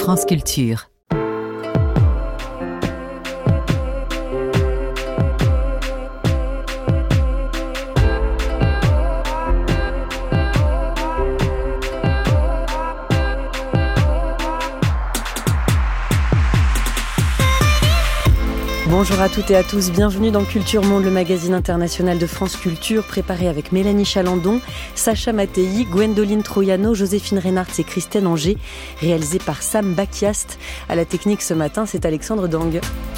France Culture. Bonjour à toutes et à tous, bienvenue dans Culture Monde, le magazine international de France Culture, préparé avec Mélanie Chalandon, Sacha Mattei, Gwendoline Troiano, Joséphine Reynartz et Christine Anger, réalisé par Sam Bakiast. À la technique ce matin, c'est Alexandre Dang.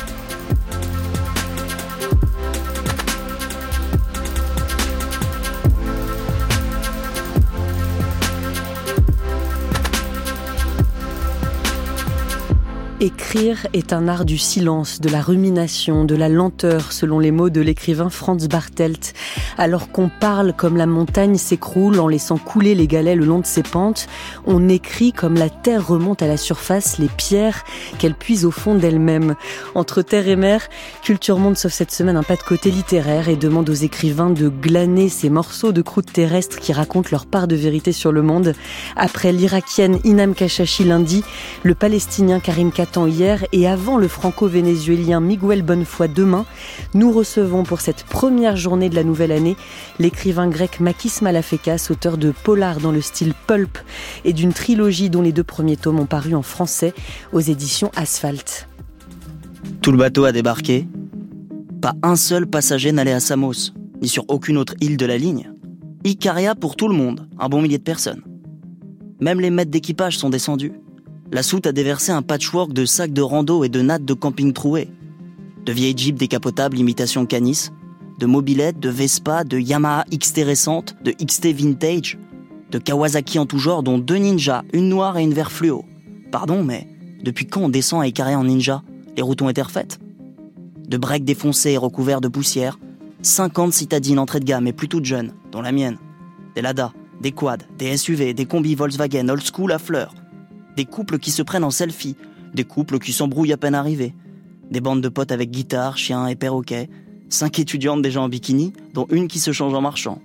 Écrire est un art du silence, de la rumination, de la lenteur, selon les mots de l'écrivain Franz Bartelt. Alors qu'on parle comme la montagne s'écroule en laissant couler les galets le long de ses pentes, on écrit comme la terre remonte à la surface les pierres qu'elle puise au fond d'elle-même. Entre terre et mer, Culture Monde s'offre cette semaine un pas de côté littéraire et demande aux écrivains de glaner ces morceaux de croûte terrestre qui racontent leur part de vérité sur le monde. Après l'Irakienne Inam Kashashi lundi, le Palestinien Karim Katan hier et avant le franco-vénézuélien Miguel Bonnefoy demain, nous recevons pour cette première journée de la nouvelle année l'écrivain grec Makis Malafékas, auteur de polars dans le style pulp et d'une trilogie dont les 2 premiers tomes ont paru en français aux éditions Asphalt. Tout le bateau a débarqué. Pas un seul passager n'allait à Samos, ni sur aucune autre île de la ligne. Ikaria pour tout le monde, un bon millier de personnes. Même les maîtres d'équipage sont descendus. La soute a déversé un patchwork de sacs de rando et de nattes de camping trouées. De vieilles jeeps décapotables imitation Canis, de mobylettes, de Vespa, de Yamaha XT récente, de XT vintage, de Kawasaki en tout genre, dont 2 ninjas, une noire et une vert fluo. Pardon, mais depuis quand on descend à Ikaria en ninja ? Les routes ont été refaites. De breaks défoncés et recouverts de poussière, 50 citadines entrée de gamme et plus toutes jeunes, dont la mienne. Des Lada, des quads, des SUV, des combis Volkswagen old school à fleurs. Des couples qui se prennent en selfie, des couples qui s'embrouillent à peine arrivés. Des bandes de potes avec guitare, chiens et perroquets. 5 étudiantes déjà en bikini, dont une qui se change en marchant.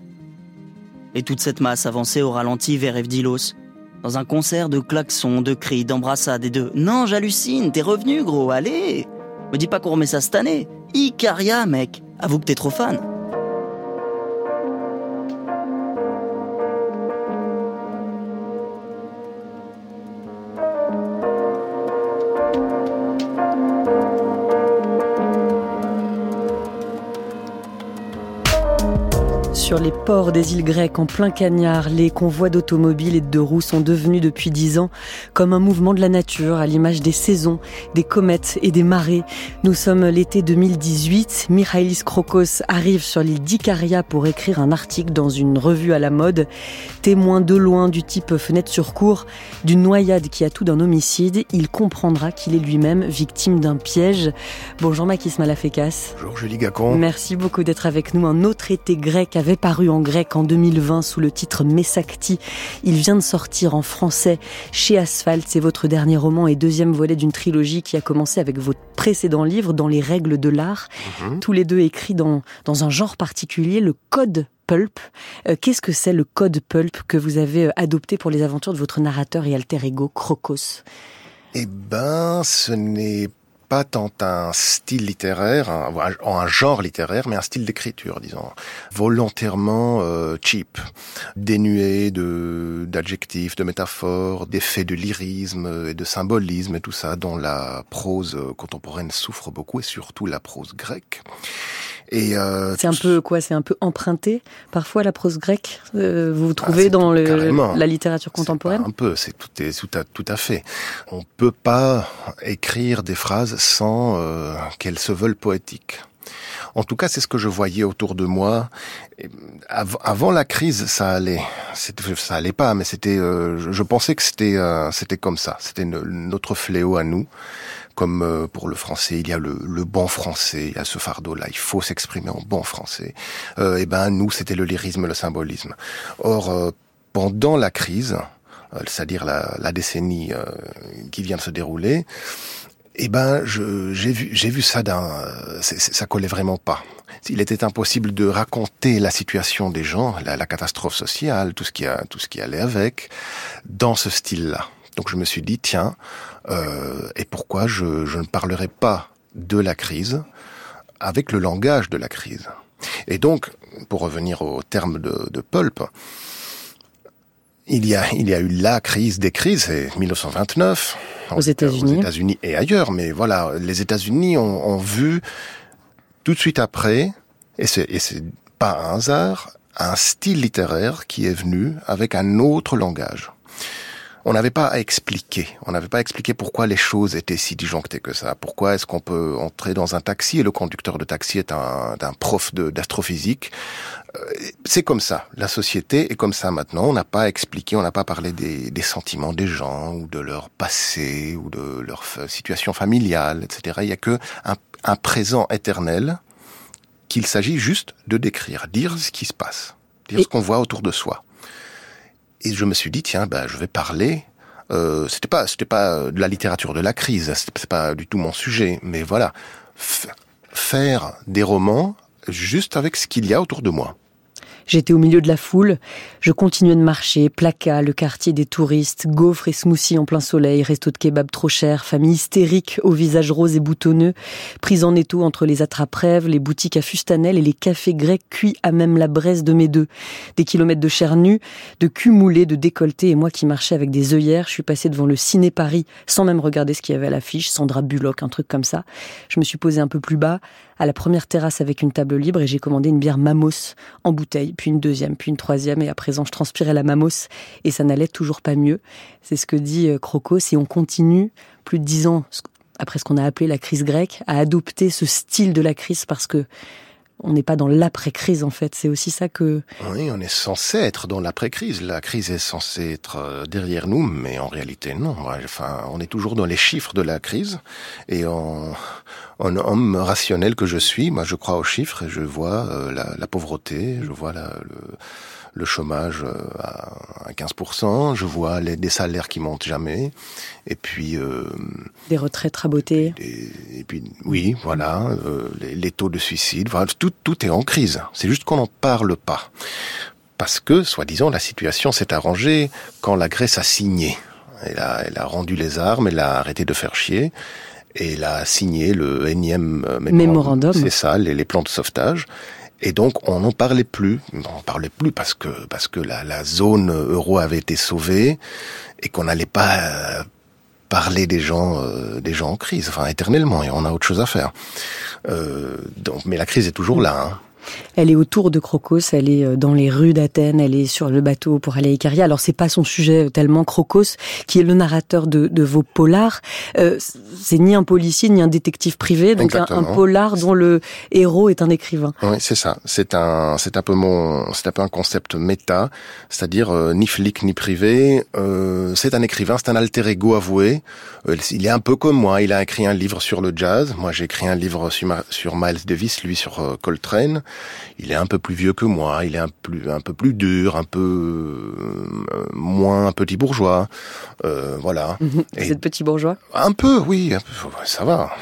Et toute cette masse avançait au ralenti vers Evdilos, dans un concert de klaxons, de cris, d'embrassades et de « Non, j'hallucine, t'es revenu gros, allez ! Me dis pas qu'on remet ça cette année. Ikaria, mec, avoue que t'es trop fan. » Sur les ports des îles grecques en plein cagnard, les convois d'automobiles et de 2 roues sont devenus depuis 10 ans comme un mouvement de la nature à l'image des saisons, des comètes et des marées. Nous sommes l'été 2018, Michaïlis Krokos arrive sur l'île d'Ikaria pour écrire un article dans une revue à la mode. Témoin de loin du type fenêtre sur cour, d'une noyade qui a tout d'un homicide, il comprendra qu'il est lui-même victime d'un piège. Bonjour Makis Malafékas. Bonjour Julie Gacon. Merci beaucoup d'être avec nous. Un autre été grec avait paru en grec en 2020 sous le titre Messakti. Il vient de sortir en français chez Asphalt. C'est votre dernier roman et 2e volet d'une trilogie qui a commencé avec votre précédent livre, Dans les règles de l'art. Tous les 2 écrits dans un genre particulier, le code pulp. Qu'est-ce que c'est le code pulp que vous avez adopté pour les aventures de votre narrateur et alter ego Krokos ? Eh ben, ce n'est pas tant un style littéraire, un genre littéraire, mais un style d'écriture, disons, volontairement cheap, dénué d'adjectifs, de métaphores, d'effets de lyrisme et de symbolisme et tout ça, dont la prose contemporaine souffre beaucoup, et surtout la prose grecque. Et c'est un peu quoi ? C'est un peu emprunté parfois la prose grecque. Vous trouvez dans la littérature contemporaine ? Un peu, c'est tout à fait. On peut pas écrire des phrases sans qu'elles se veulent poétiques. En tout cas, c'est ce que je voyais autour de moi. Avant la crise, ça allait. Ça allait pas, mais c'était. Je pensais que c'était comme ça. C'était notre fléau à nous. Comme pour le français, il y a le bon français, il y a ce fardeau-là, il faut s'exprimer en bon français. Et ben nous, c'était le lyrisme, le symbolisme. Or, pendant la crise, c'est-à-dire la décennie qui vient de se dérouler, eh ben j'ai vu ça ça collait vraiment pas. Il était impossible de raconter la situation des gens, la catastrophe sociale, tout ce qui allait avec, dans ce style-là. Donc je me suis dit, tiens, et pourquoi je ne parlerai pas de la crise avec le langage de la crise. Et donc, pour revenir au terme de Pulp, il y a eu la crise des crises, c'est 1929, aux États-Unis et ailleurs, mais voilà, les États-Unis ont vu tout de suite après, et c'est pas un hasard, un style littéraire qui est venu avec un autre langage. On n'avait pas à expliquer. On n'avait pas à expliquer pourquoi les choses étaient si disjonctées que ça. Pourquoi est-ce qu'on peut entrer dans un taxi et le conducteur de taxi est un prof d'astrophysique. C'est comme ça. La société est comme ça maintenant. On n'a pas à expliquer, on n'a pas à parler des sentiments des gens ou de leur passé ou de leur situation familiale, etc. Il n'y a que un présent éternel qu'il s'agit juste de décrire, dire ce qui se passe, dire ce qu'on voit autour de soi. Et je me suis dit, tiens, je vais parler. C'était pas de la littérature de la crise. C'est pas du tout mon sujet. Mais voilà, faire des romans juste avec ce qu'il y a autour de moi. J'étais au milieu de la foule, je continuais de marcher, Plaka, le quartier des touristes, gaufres et smoothies en plein soleil, resto de kebab trop cher, famille hystérique au visage rose et boutonneux, prise en étau entre les attrape-rêves, les boutiques à fustanelles et les cafés grecs cuits à même la braise de mes deux. Des kilomètres de chair nue, de cul moulé, de décolleté, et moi qui marchais avec des œillères, je suis passée devant le Ciné Paris sans même regarder ce qu'il y avait à l'affiche, Sandra Bullock, un truc comme ça. Je me suis posée un peu plus bas, à la première terrasse avec une table libre et j'ai commandé une bière Mamos en bouteille, puis une deuxième, puis une troisième et à présent je transpirais la Mamos et ça n'allait toujours pas mieux. C'est ce que dit Crocos et on continue plus de 10 ans après ce qu'on a appelé la crise grecque à adopter ce style de la crise parce que on n'est pas dans l'après-crise en fait, c'est aussi ça que... Oui, on est censé être dans l'après-crise. La crise est censée être derrière nous, mais en réalité non. Enfin, on est toujours dans les chiffres de la crise. Et en homme rationnel que je suis, moi je crois aux chiffres et je vois la pauvreté, je vois le chômage à 15%, je vois des salaires qui montent jamais, et puis... des retraites rabotées. Et puis, oui, voilà, les taux de suicide, voilà, tout est en crise. C'est juste qu'on n'en parle pas. Parce que, soi-disant, la situation s'est arrangée quand la Grèce a signé. Elle a rendu les armes, elle a arrêté de faire chier, et elle a signé le énième mémorandum. C'est ça, les plans de sauvetage. Et donc, on n'en parlait plus. On n'en parlait plus parce que la zone euro avait été sauvée et qu'on n'allait pas parler des gens en crise, enfin éternellement. Et on a autre chose à faire. Mais la crise est toujours là. Hein. Elle est autour de Crocos, elle est dans les rues d'Athènes, elle est sur le bateau pour aller à Ikaria. Alors c'est pas son sujet tellement, Crocos, qui est le narrateur de vos polars. C'est ni un policier ni un détective privé, donc un polar dont le héros est un écrivain. Oui, c'est ça. C'est un peu un concept méta, c'est-à-dire ni flic ni privé. C'est un écrivain, c'est un alter ego avoué. Il est un peu comme moi. Il a écrit un livre sur le jazz. Moi, j'ai écrit un livre sur Miles Davis, lui sur Coltrane. Il est un peu plus vieux que moi, il est un peu plus dur, un peu moins petit bourgeois, voilà. Vous êtes petit bourgeois ? Un peu, oui, ça va.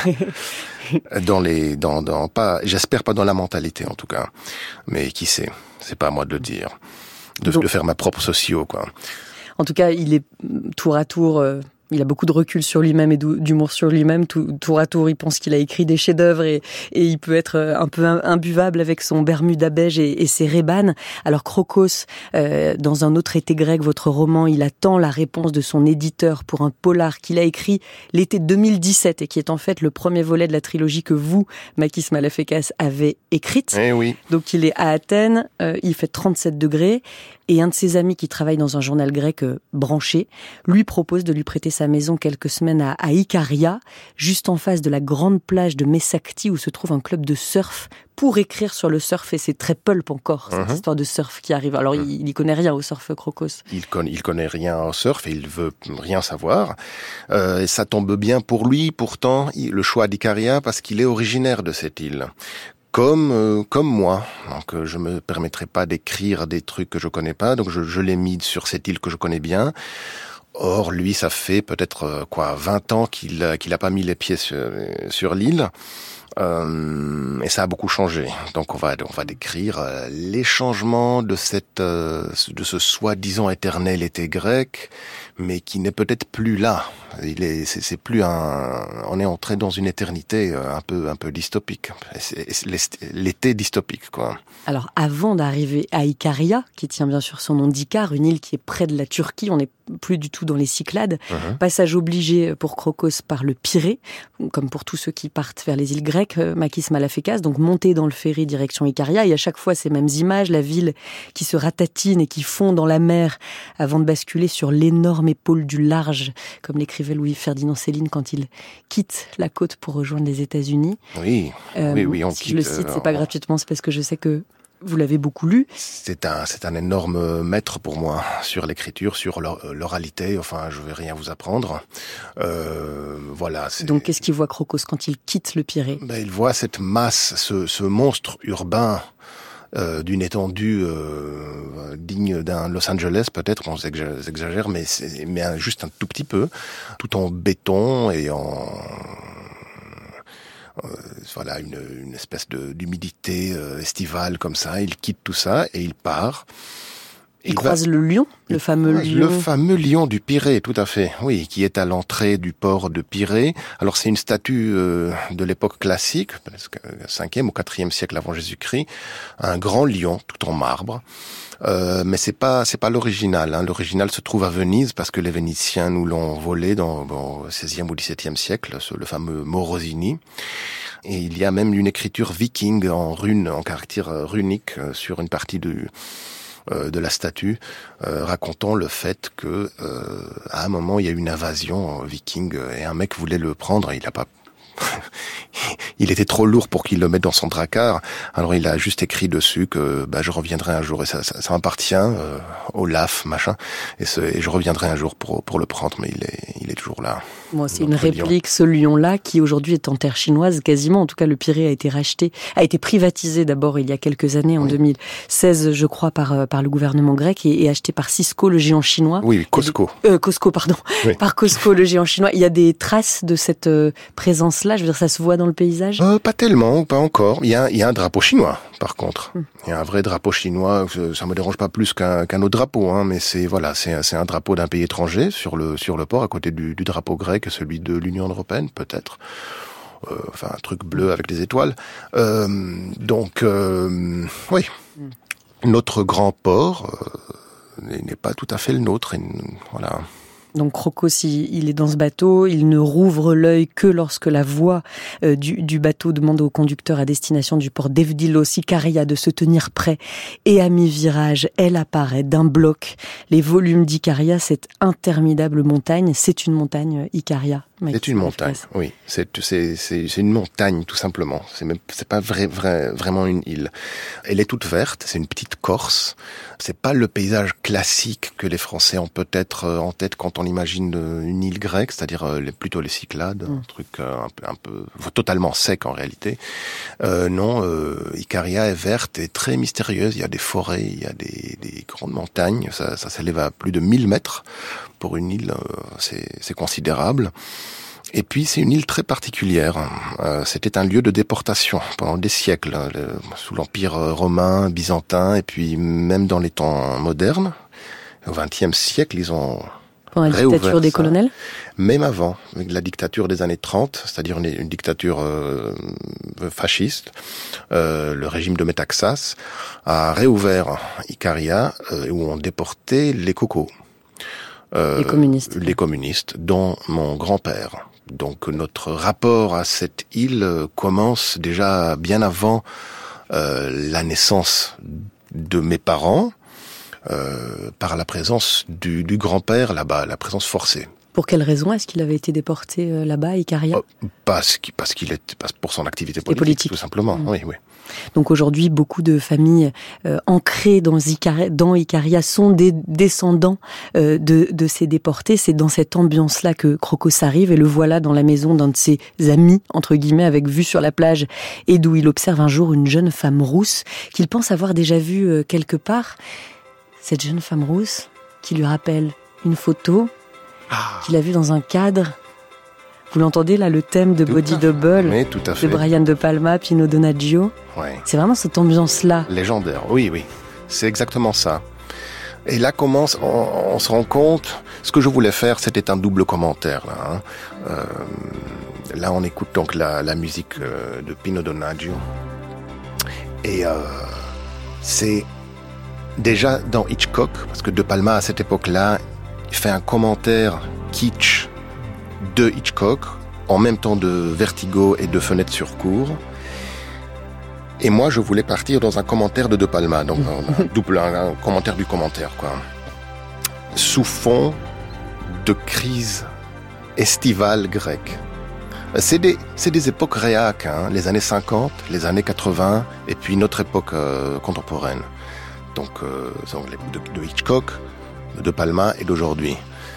J'espère pas dans la mentalité en tout cas, mais qui sait, c'est pas à moi de le dire, de faire ma propre socio, quoi. En tout cas, il est tour à tour... Il a beaucoup de recul sur lui-même et d'humour sur lui-même. Tour à tour, il pense qu'il a écrit des chefs-d'œuvre et il peut être un peu imbuvable avec son Bermuda beige et ses Ray-Ban. Alors Crocos, dans un autre été grec, votre roman, il attend la réponse de son éditeur pour un polar qu'il a écrit l'été 2017 et qui est en fait le premier volet de la trilogie que vous, Makis Malafékas, avez écrite. Eh oui. Donc il est à Athènes, il fait 37 degrés. Et un de ses amis qui travaille dans un journal grec branché lui propose de lui prêter sa maison quelques semaines à Ikaria, juste en face de la grande plage de Messakti où se trouve un club de surf, pour écrire sur le surf. Et c'est très pulp encore, cette histoire de surf qui arrive. Alors il n'y connaît rien au surf, Crocos. Il connaît rien au surf et il veut rien savoir. Et ça tombe bien pour lui, pourtant, le choix d'Ikaria, parce qu'il est originaire de cette île. Comme moi, donc je me permettrai pas d'écrire des trucs que je connais pas, donc je l'ai mis sur cette île que je connais bien. Or lui, ça fait peut-être 20 ans qu'il a pas mis les pieds sur l'île. Et ça a beaucoup changé. Donc on va décrire les changements de ce soi-disant éternel été grec, mais qui n'est peut-être plus là. C'est plus on est entré dans une éternité un peu dystopique. L'été dystopique, quoi. Alors, avant d'arriver à Ikaria, qui tient bien sûr son nom d'Ikare, une île qui est près de la Turquie, on n'est plus du tout dans les Cyclades. Passage obligé pour Crocos par le Pirée, comme pour tous ceux qui partent vers les îles grecques, Makis Malafékas, donc monter dans le ferry direction Ikaria, et à chaque fois ces mêmes images, la ville qui se ratatine et qui fond dans la mer avant de basculer sur l'énorme épaule du large, comme l'écrivait Louis-Ferdinand Céline quand il quitte la côte pour rejoindre les États-Unis. Oui, on si quitte. Je le cite, c'est pas gratuitement, c'est parce que je sais que vous l'avez beaucoup lu. C'est un énorme maître pour moi sur l'écriture, sur l'oralité. Enfin, je vais rien vous apprendre. Voilà. Donc, qu'est-ce qu'il voit Crocos quand il quitte le Pirée ? Il voit cette masse, ce monstre urbain d'une étendue digne d'un Los Angeles, peut-être. On s'exagère, mais juste un tout petit peu, tout en béton et en voilà, une espèce d'humidité estivale comme ça. Il quitte tout ça et il part. Il croise le lion, le fameux lion. Le fameux lion du Pirée, tout à fait. Oui, qui est à l'entrée du port de Pirée. Alors c'est une statue de l'époque classique, 5e ou 4e siècle avant Jésus-Christ. Un grand lion, tout en marbre. Mais c'est pas l'original. Hein. L'original se trouve à Venise parce que les Vénitiens nous l'ont volé au 16e ou 17e siècle, le fameux Morosini. Et il y a même une écriture viking en runes, en caractère runique sur une partie de la statue, racontant le fait que à un moment il y a eu une invasion viking et un mec voulait le prendre, il a pas il était trop lourd pour qu'il le mette dans son dracard. Alors il a juste écrit dessus que je reviendrai un jour, et ça appartient au LAF machin, et je reviendrai un jour pour le prendre, mais il est toujours là. Bon, c'est une réplique, ce lion-là, qui aujourd'hui est en terre chinoise quasiment. En tout cas, le Pirée a été privatisé d'abord il y a quelques années, en 2016, je crois, par le gouvernement grec, et acheté par Cisco, le géant chinois. Oui, Costco. Costco, pardon. Oui. Par Costco, le géant chinois. Il y a des traces de cette présence-là. Je veux dire, ça se voit dans le paysage? Pas tellement, pas encore. Il y a un drapeau chinois, par contre. Il y a un vrai drapeau chinois. Ça me dérange pas plus qu'un autre drapeau, hein, mais c'est un drapeau d'un pays étranger sur le port, à côté du drapeau grec, celui de l'Union européenne, peut-être. Enfin, un truc bleu avec des étoiles. Oui. Notre grand port n'est pas tout à fait le nôtre. Voilà. Donc Crocos, il est dans ce bateau, il ne rouvre l'œil que lorsque la voix du bateau demande au conducteur à destination du port d'Evdilos Ikaria de se tenir prêt. Et à mi-virage, elle apparaît d'un bloc. Les volumes d'Ikaria, cette interminable montagne, c'est une montagne Ikaria. C'est une montagne, oui. C'est une montagne, tout simplement. C'est pas vraiment une île. Elle est toute verte, c'est une petite Corse. C'est pas le paysage classique que les Français ont peut-être en tête quand on imagine une île grecque, c'est-à-dire plutôt les Cyclades, un truc un peu totalement sec en réalité. Non, Ikaria est verte et très mystérieuse. Il y a des forêts, il y a des grandes montagnes. Ça s'élève à plus de 1000 mètres. Pour une île, c'est considérable. Et puis c'est une île très particulière. C'était un lieu de déportation pendant des siècles, sous l'Empire romain, byzantin, et puis même dans les temps modernes. Au XXe siècle, ils ont pendant la dictature des colonels. Même avant, avec la dictature des années 30, c'est-à-dire une dictature fasciste, le régime de Métaxas a réouvert Ikaria, où on déportait les cocos. Les communistes, dont mon grand-père. Donc notre rapport à cette île commence déjà bien avant la naissance de mes parents, par la présence du grand-père là-bas, la présence forcée. Pour quelle raison est-ce qu'il avait été déporté là-bas, à Ikaria ? Parce pour son activité politique, tout simplement. Oui. Donc aujourd'hui, beaucoup de familles ancrées dans Ikaria sont des descendants de ces déportés. C'est dans cette ambiance-là que Crocos arrive, et le voilà dans la maison d'un de ses amis, entre guillemets, avec vue sur la plage, et d'où il observe un jour une jeune femme rousse qu'il pense avoir déjà vue quelque part. Cette jeune femme rousse qui lui rappelle une photo qu'il a vue dans un cadre Vous l'entendez là, le thème de Body Double, oui, tout à fait. de Brian De Palma, Pino Donaggio. Ouais. C'est vraiment cette ambiance-là. Légendaire, oui. C'est exactement ça. Et là commence, on se rend compte, ce que je voulais faire, c'était un double commentaire. Là, on écoute donc la musique de Pino Donaggio. Et c'est déjà dans Hitchcock, parce que De Palma, à cette époque-là, il fait un commentaire kitsch de Hitchcock, en même temps de Vertigo et de Fenêtre sur cour. Et moi, je voulais partir dans un commentaire de Palma, donc un commentaire du commentaire, quoi. Sous fond de crise estivale grecque. C'est des époques réac, hein, les années 50, les années 80, et puis notre époque contemporaine. Donc de Hitchcock, de Palma et d'aujourd'hui.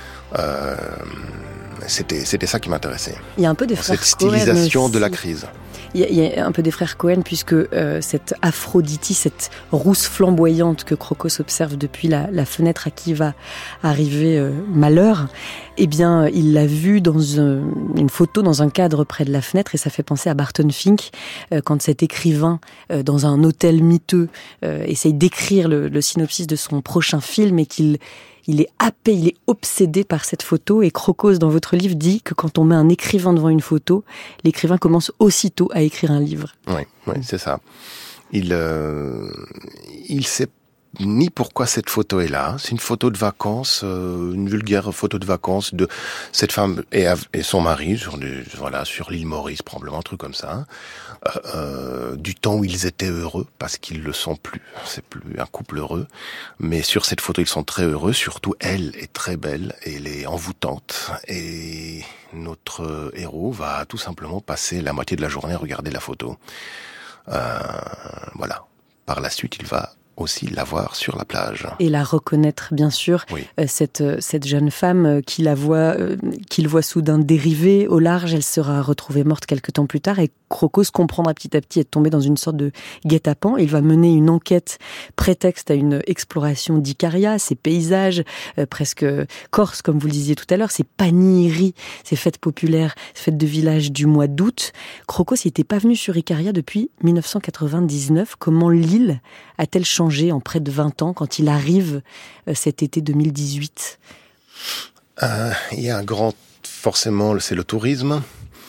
C'était ça qui m'intéressait. Il y a un peu des frères cette stylisation Cohen de la crise. Il y a un peu des frères Cohen, puisque cette Aphrodite, cette rousse flamboyante que Crocos observe depuis la fenêtre à qui va arriver malheur, eh bien, il l'a vue dans une photo dans un cadre près de la fenêtre, et ça fait penser à Barton Fink, quand cet écrivain, dans un hôtel miteux, essaye d'écrire le synopsis de son prochain film, et qu'il est happé, il est obsédé par cette photo. Et Crocos, dans votre livre, dit que quand on met un écrivain devant une photo, l'écrivain commence aussitôt à écrire un livre. Oui, c'est ça. Il sait ni pourquoi cette photo est là. C'est une photo de vacances, une vulgaire photo de vacances de cette femme et son mari sur l'île Maurice, probablement un truc comme ça. Du temps où ils étaient heureux, parce qu'ils le sont plus. C'est plus un couple heureux. Mais sur cette photo, ils sont très heureux. Surtout, elle est très belle et elle est envoûtante. Et notre héros va tout simplement passer la moitié de la journée à regarder la photo. Voilà. Par la suite, il va aussi la voir sur la plage. Et la reconnaître, bien sûr, oui. Cette jeune femme qu'il voit soudain dériver au large, elle sera retrouvée morte quelque temps plus tard, et Crocos comprendra petit à petit être tombé dans une sorte de guet-apens. Il va mener une enquête prétexte à une exploration d'Icaria, ces paysages presque corses, comme vous le disiez tout à l'heure, ces paniéries, ces fêtes populaires, ces fêtes de village du mois d'août. Crocos n'était pas venu sur Icaria depuis 1999. Comment l'île a-t-elle changé en près de 20 ans quand il arrive cet été 2018 ? Il y a forcément, c'est le tourisme.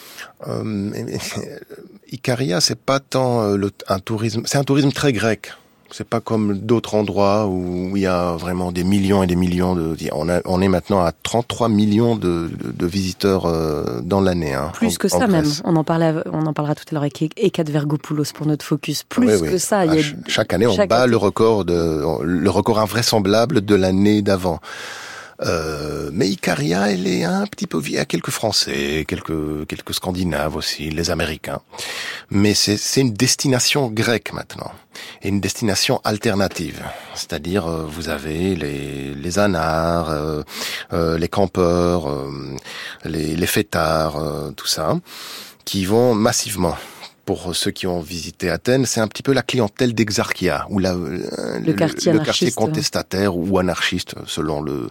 Icaria, c'est pas tant un tourisme, c'est un tourisme très grec. C'est pas comme d'autres endroits où il y a vraiment des millions et des millions on est maintenant à 33 millions de visiteurs dans l'année. Hein, plus que ça même. On en parlera tout à l'heure avec Ekat Vergopoulos pour notre focus. Plus que ça. Chaque année, on bat le record invraisemblable de l'année d'avant. Mais Icaria, elle est un petit peu, il y a quelques Français, quelques Scandinaves aussi, les Américains. Mais c'est une destination grecque maintenant. Et une destination alternative. C'est-à-dire, vous avez les anars, les campeurs, les fêtards, tout ça, qui vont massivement. Pour ceux qui ont visité Athènes, c'est un petit peu la clientèle d'Exarchia, ou le quartier contestataire ou anarchiste, selon le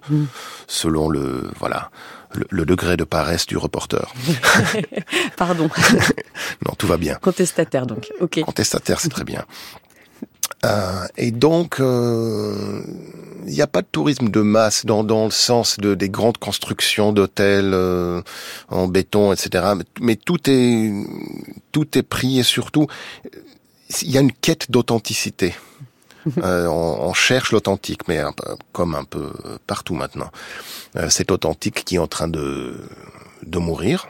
degré de paresse du reporter. Pardon. Non, tout va bien. Contestataire, donc. Ok. Contestataire, c'est très bien. Et donc, il n'y a pas de tourisme de masse dans le sens des grandes constructions d'hôtels en béton, etc. Mais tout est pris, et surtout, il y a une quête d'authenticité. On cherche l'authentique, mais comme un peu partout maintenant. Cet authentique qui est en train de mourir.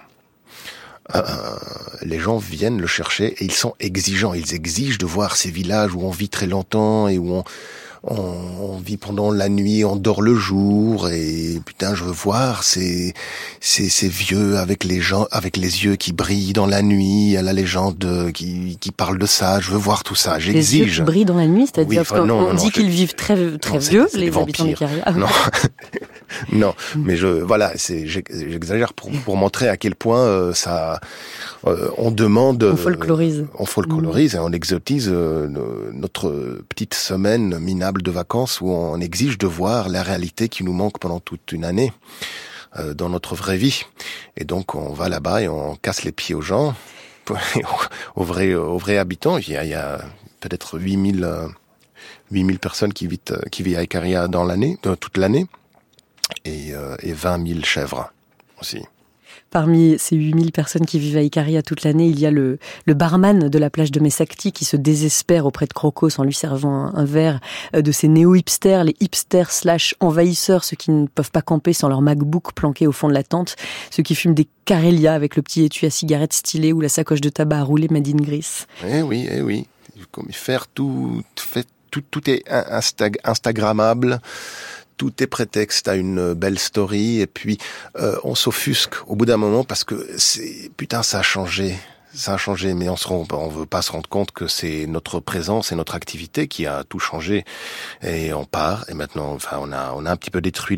Les gens viennent le chercher et ils sont exigeants. Ils exigent de voir ces villages où on vit très longtemps et où on vit pendant la nuit, on dort le jour, et putain, je veux voir ces vieux avec les yeux qui brillent dans la nuit, la légende qui parle de ça. Je veux voir tout ça. J'exige. Les yeux qui brillent dans la nuit, c'est-à-dire qu'on dit qu'ils vivent très vieux, les habitants d'Icaria. Non, mais j'exagère pour montrer à quel point on demande. On folklorise. Et on exotise notre petite semaine minable de vacances où on exige de voir la réalité qui nous manque pendant toute une année. dans notre vraie vie. Et donc on va là-bas et on casse les pieds aux gens, aux vrais habitants. Il y a peut-être 8000 personnes qui vivent à Ikaria toute l'année, et 20 000 chèvres aussi. Parmi ces 8000 personnes qui vivent à Ikaria toute l'année, il y a le barman de la plage de Messakti qui se désespère auprès de Crocos en lui servant un verre de ces néo-hipsters, les hipsters / envahisseurs, ceux qui ne peuvent pas camper sans leur MacBook planqué au fond de la tente, ceux qui fument des Carelia avec le petit étui à cigarette stylé ou la sacoche de tabac à rouler made in Greece. Eh oui. Comme faire tout est instagrammable. Tout est prétexte à une belle story, et puis on s'offusque au bout d'un moment parce que ça a changé, mais on veut pas se rendre compte que c'est notre présence et notre activité qui a tout changé, et on part, et maintenant, on a un petit peu détruit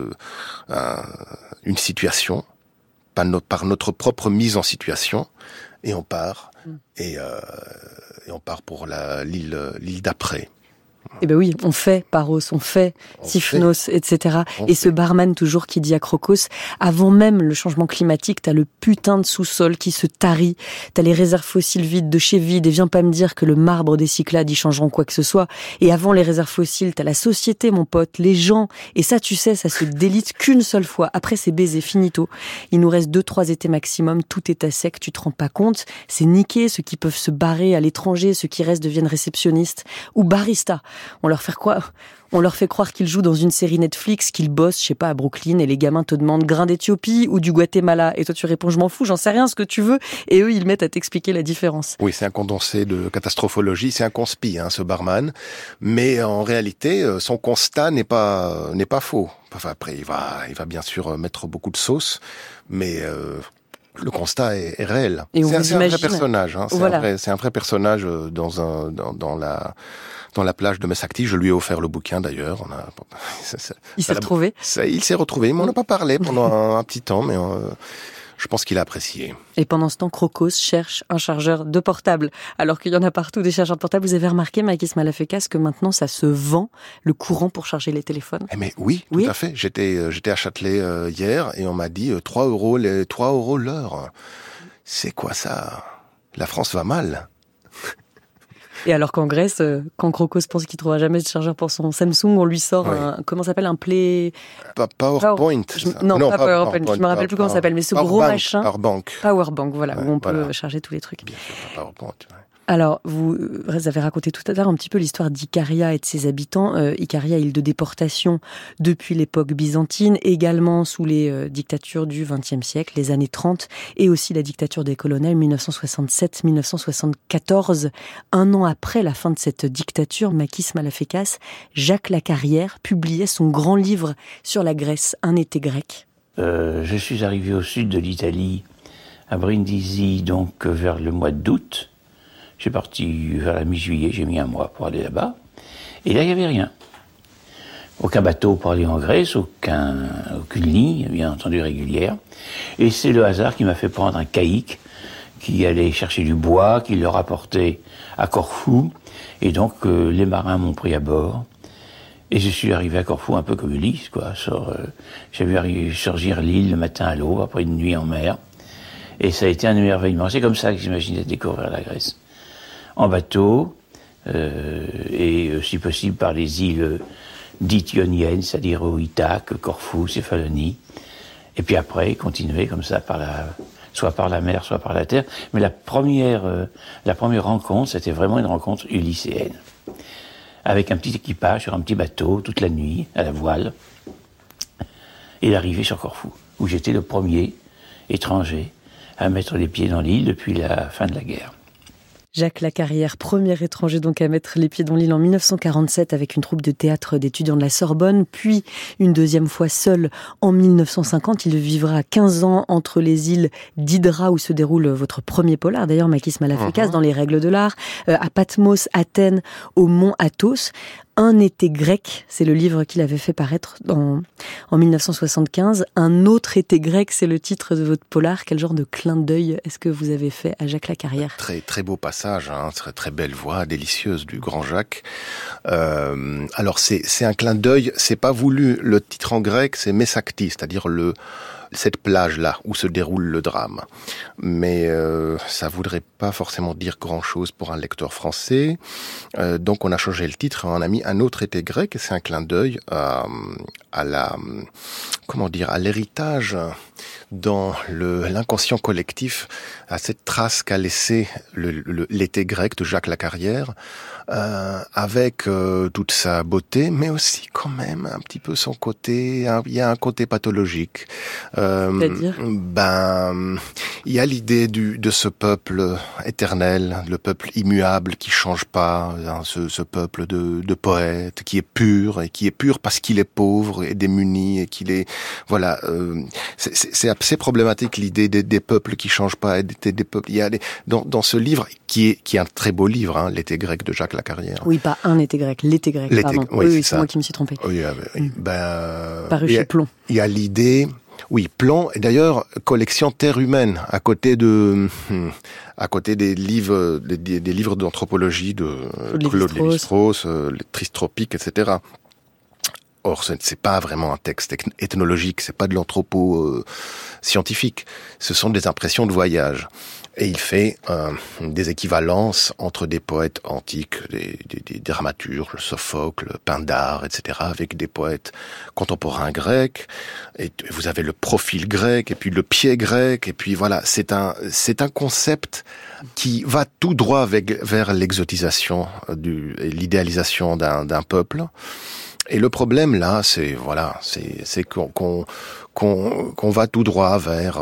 une situation par notre propre mise en situation, et on part, et on part pour l'île d'après. Eh ben oui, on fait Paros, on fait Sifnos, etc. Et ce barman toujours qui dit à Crocos, avant même le changement climatique, t'as le putain de sous-sol qui se tarit, t'as les réserves fossiles vides de chez vide, et viens pas me dire que le marbre des Cyclades y changeront quoi que ce soit. Et avant les réserves fossiles, t'as la société, mon pote, les gens. Et ça, tu sais, ça se délite qu'une seule fois. Après, c'est baisé, finito. Il nous reste 2-3 étés maximum, tout est à sec, tu te rends pas compte. C'est niqué, ceux qui peuvent se barrer à l'étranger, ceux qui restent deviennent réceptionnistes ou baristas. On leur fait croire qu'ils jouent dans une série Netflix, qu'ils bossent, je sais pas, à Brooklyn, et les gamins te demandent grain d'Éthiopie ou du Guatemala. Et toi, tu réponds, je m'en fous, j'en sais rien, ce que tu veux. Et eux, ils mettent à t'expliquer la différence. Oui, c'est un condensé de catastrophologie, c'est un conspi, ce barman. Mais en réalité, son constat n'est pas faux. Enfin, après, il va bien sûr mettre beaucoup de sauce, mais le constat est réel. Et c'est un vrai personnage. Voilà. C'est un vrai personnage dans la plage de Messakti. Je lui ai offert le bouquin d'ailleurs. Il s'est retrouvé. Il s'est retrouvé. Mais on n'a pas parlé pendant un petit temps, mais je pense qu'il a apprécié. Et pendant ce temps, Crocos cherche un chargeur de portable. Alors qu'il y en a partout des chargeurs de portable. Vous avez remarqué, Makis Malafékas, que maintenant ça se vend, le courant pour charger les téléphones? Mais oui, tout à fait. J'étais à Châtelet hier et on m'a dit 3 € l'heure. C'est quoi ça? La France va mal. Et alors qu'en Grèce, quand Crocos pense qu'il ne trouvera jamais de chargeur pour son Samsung, on lui sort comment ça s'appelle, un Play... PowerPoint. Non, pas PowerPoint. Je me rappelle plus comment ça s'appelle, mais ce gros machin. Powerbank, voilà, où on peut charger tous les trucs. Bien sûr, PowerPoint. Alors, vous avez raconté tout à l'heure un petit peu l'histoire d'Ikaria et de ses habitants. Ikaria, île de déportation depuis l'époque byzantine, également sous les dictatures du XXe siècle, les années 30, et aussi la dictature des colonels 1967-1974. Un an après la fin de cette dictature, Makis Malafékas, Jacques Lacarrière publiait son grand livre sur la Grèce, Un été grec. Je suis arrivé au sud de l'Italie, à Brindisi, donc vers le mois d'août. Je suis parti vers la mi-juillet, j'ai mis un mois pour aller là-bas. Et là, il n'y avait rien. Aucun bateau pour aller en Grèce, aucune ligne, bien entendu, régulière. Et c'est le hasard qui m'a fait prendre un caïque qui allait chercher du bois, qui le rapportait à Corfou. Et donc, les marins m'ont pris à bord. Et je suis arrivé à Corfou un peu comme Ulysse, quoi. J'ai vu surgir l'île le matin à l'aube, après une nuit en mer. Et ça a été un émerveillement. C'est comme ça que j'imaginais découvrir la Grèce. En bateau, et si possible par les îles dites ioniennes, c'est-à-dire Ithaque, Corfou, Céphalonie. Et puis après, continuer comme ça, soit par la mer, soit par la terre. Mais la première rencontre, c'était vraiment une rencontre ulysséenne. Avec un petit équipage sur un petit bateau, toute la nuit, à la voile. Et l'arrivée sur Corfou, où j'étais le premier étranger à mettre les pieds dans l'île depuis la fin de la guerre. Jacques Lacarrière, premier étranger donc à mettre les pieds dans l'île en 1947 avec une troupe de théâtre d'étudiants de la Sorbonne, puis une deuxième fois seul en 1950. Il vivra 15 ans entre les îles d'Hydra où se déroule votre premier polar, d'ailleurs Makis Malafékas, dans les règles de l'art, à Patmos, Athènes, au mont Athos. Un été grec, c'est le livre qu'il avait fait paraître en 1975. Un autre été grec, c'est le titre de votre polar. Quel genre de clin d'œil est-ce que vous avez fait à Jacques Lacarrière ? Très très beau passage, très très belle voix délicieuse du grand Jacques. Alors c'est un clin d'œil, c'est pas voulu. Le titre en grec, c'est Messakti, c'est-à-dire cette plage-là où se déroule le drame. Mais ça voudrait pas forcément dire grand-chose pour un lecteur français. Donc on a changé le titre, on a mis un autre été grec, et c'est un clin d'œil à l'héritage dans l'inconscient collectif, à cette trace qu'a laissé l'été grec de Jacques Lacarrière, avec toute sa beauté, mais aussi quand même un petit peu son côté, il y a un côté pathologique. C'est-à-dire ? Il y a l'idée de ce peuple éternel, le peuple immuable qui change pas, ce peuple de poètes qui est pur, et qui est pur parce qu'il est pauvre et démuni, et qu'il est, voilà, c'est assez problématique l'idée des peuples qui changent pas, et des peuples. Il y a dans ce livre qui est un très beau livre, l'été grec de Jacques Lacarrière. Oui, pas un été grec, l'été grec, pardon. Oui, c'est moi qui me suis trompé. Oui, Paru chez Plomb. Il y a l'idée, Plomb, et d'ailleurs, collection Terre humaine, à côté des livres, des livres d'anthropologie de Claude Lévi-Strauss, les Tristropiques, etc. Or, c'est pas vraiment un texte ethnologique, c'est pas de l'anthropo scientifique. Ce sont des impressions de voyage. Et il fait des équivalences entre des poètes antiques, des dramaturges, Sophocle, Pindare, etc., avec des poètes contemporains grecs. Et vous avez le profil grec, et puis le pied grec, et puis voilà, c'est un concept qui va tout droit vers l'exotisation, et l'idéalisation d'un peuple. Et le problème là, c'est qu'on va tout droit vers,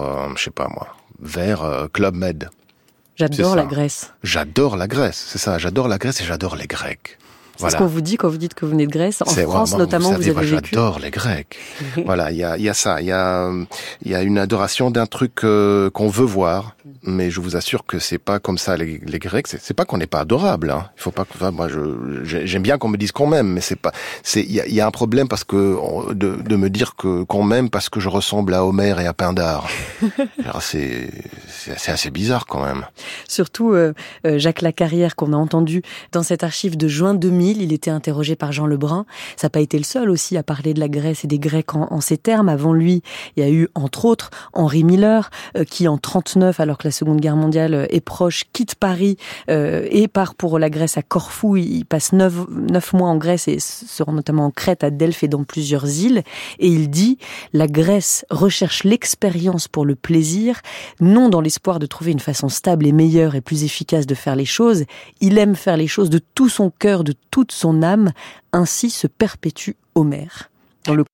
vers Club Med. J'adore la Grèce. J'adore la Grèce, c'est ça. J'adore la Grèce et j'adore les Grecs. C'est ce qu'on vous dit quand vous dites que vous venez de Grèce. En France, notamment, vous avez vécu. J'adore les Grecs. Voilà, il y a ça. Il y a une adoration d'un truc qu'on veut voir. Mais je vous assure que c'est pas comme ça les Grecs. C'est pas qu'on n'est pas adorable. Il faut pas que moi j'aime bien qu'on me dise qu'on m'aime, mais il y a un problème parce que de me dire qu'on m'aime parce que je ressemble à Homère et à Pindare. Alors c'est assez bizarre quand même. Surtout Jacques Lacarrière qu'on a entendu dans cette archive de juin 2000. Il était interrogé par Jean Lebrun. Ça n'a pas été le seul aussi à parler de la Grèce et des Grecs en ces termes. Avant lui, il y a eu entre autres Henri Miller qui en 1939, alors que la Seconde Guerre mondiale est proche, quitte Paris et part pour la Grèce à Corfou. Il passe 9 mois en Grèce et se rend notamment en Crète, à Delphes et dans plusieurs îles. Et il dit « La Grèce recherche l'expérience pour le plaisir, non dans l'espoir de trouver une façon stable et meilleure et plus efficace de faire les choses. Il aime faire les choses de tout son cœur, de toute son âme. Ainsi se perpétue Homère. » Dans le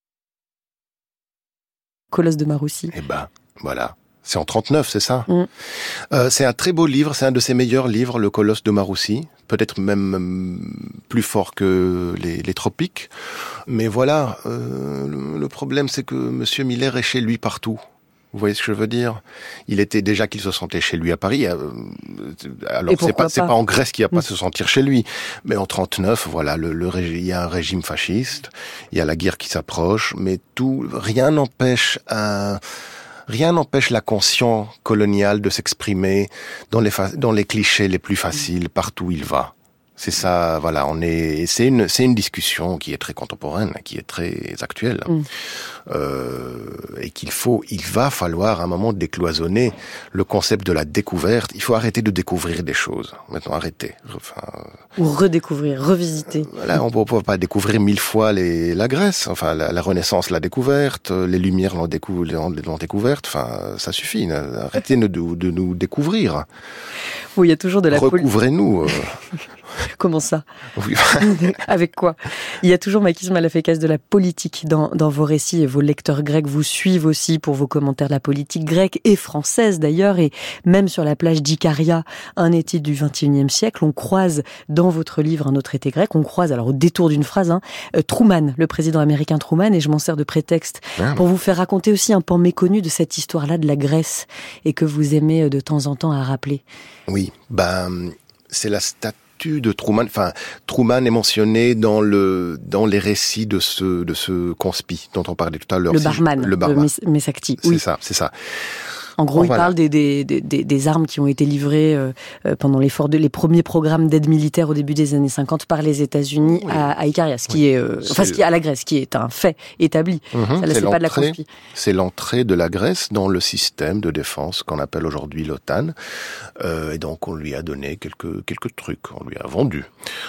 Colosse de Maroussi. Voilà. C'est en 1939, c'est ça ? C'est un très beau livre, c'est un de ses meilleurs livres, le Colosse de Maroussi. Peut-être même plus fort que les Tropiques. Mais voilà, le problème c'est que Monsieur Miller est chez lui partout. Vous voyez ce que je veux dire ? Il était déjà qu'il se sentait chez lui à Paris. Alors c'est pas en Grèce qu'il va pas se sentir chez lui, mais en 1939, voilà, il y a un régime fasciste, il y a la guerre qui s'approche, mais rien n'empêche la conscience coloniale de s'exprimer dans les clichés les plus faciles partout où il va. C'est ça, voilà, c'est une discussion qui est très contemporaine, qui est très actuelle. Et il va falloir à un moment décloisonner le concept de la découverte. Il faut arrêter de découvrir des choses. Maintenant, arrêter. Ou redécouvrir, revisiter. Là, on peut pas découvrir 1000 fois la Grèce. Enfin, la Renaissance l'a découverte, les Lumières l'ont découverte. Enfin, ça suffit. Arrêtez de nous découvrir. Oui, il y a toujours de la recouvrez-nous. Comment ça ? Oui. Avec quoi ? Il y a toujours, Makis Malafékas, de la politique dans vos récits, et vos lecteurs grecs vous suivent aussi pour vos commentaires de la politique grecque et française d'ailleurs, et même sur la plage d'Ikaria, un été du XXIe siècle, on croise dans votre livre Un autre été grec, on croise, alors au détour d'une phrase, Truman, le président américain Truman, et je m'en sers de prétexte pour vous faire raconter aussi un pan méconnu de cette histoire-là de la Grèce, et que vous aimez de temps en temps à rappeler. Oui, c'est la statue de Truman. Enfin, Truman est mentionné dans les récits de ce conspi dont on parlait tout à l'heure. Le barman. De Mesakti. Oui. C'est ça. En gros, il parle des armes qui ont été livrées pendant les premiers programmes d'aide militaire au début des années 50 par les États-Unis à Ikaria, ce qui est à la Grèce, qui est un fait établi. Ça, là, c'est pas de la conspi. C'est l'entrée de la Grèce dans le système de défense qu'on appelle aujourd'hui l'OTAN. Et donc, on lui a donné quelques trucs, on lui a vendu.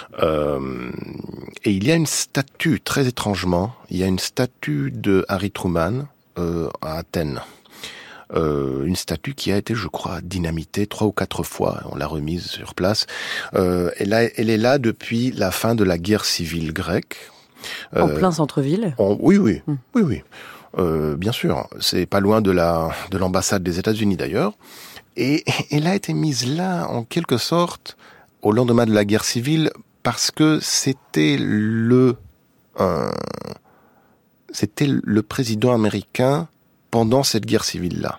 Et il y a une statue, très étrangement, de Harry Truman à Athènes. Une statue qui a été, je crois, dynamitée 3 ou 4 fois. On l'a remise sur place. Elle est là depuis la fin de la guerre civile grecque. En plein centre-ville. Oui. Bien sûr. C'est pas loin de l'ambassade des États-Unis d'ailleurs. Et elle a été mise là, en quelque sorte, au lendemain de la guerre civile, parce que c'était le président américain pendant cette guerre civile-là.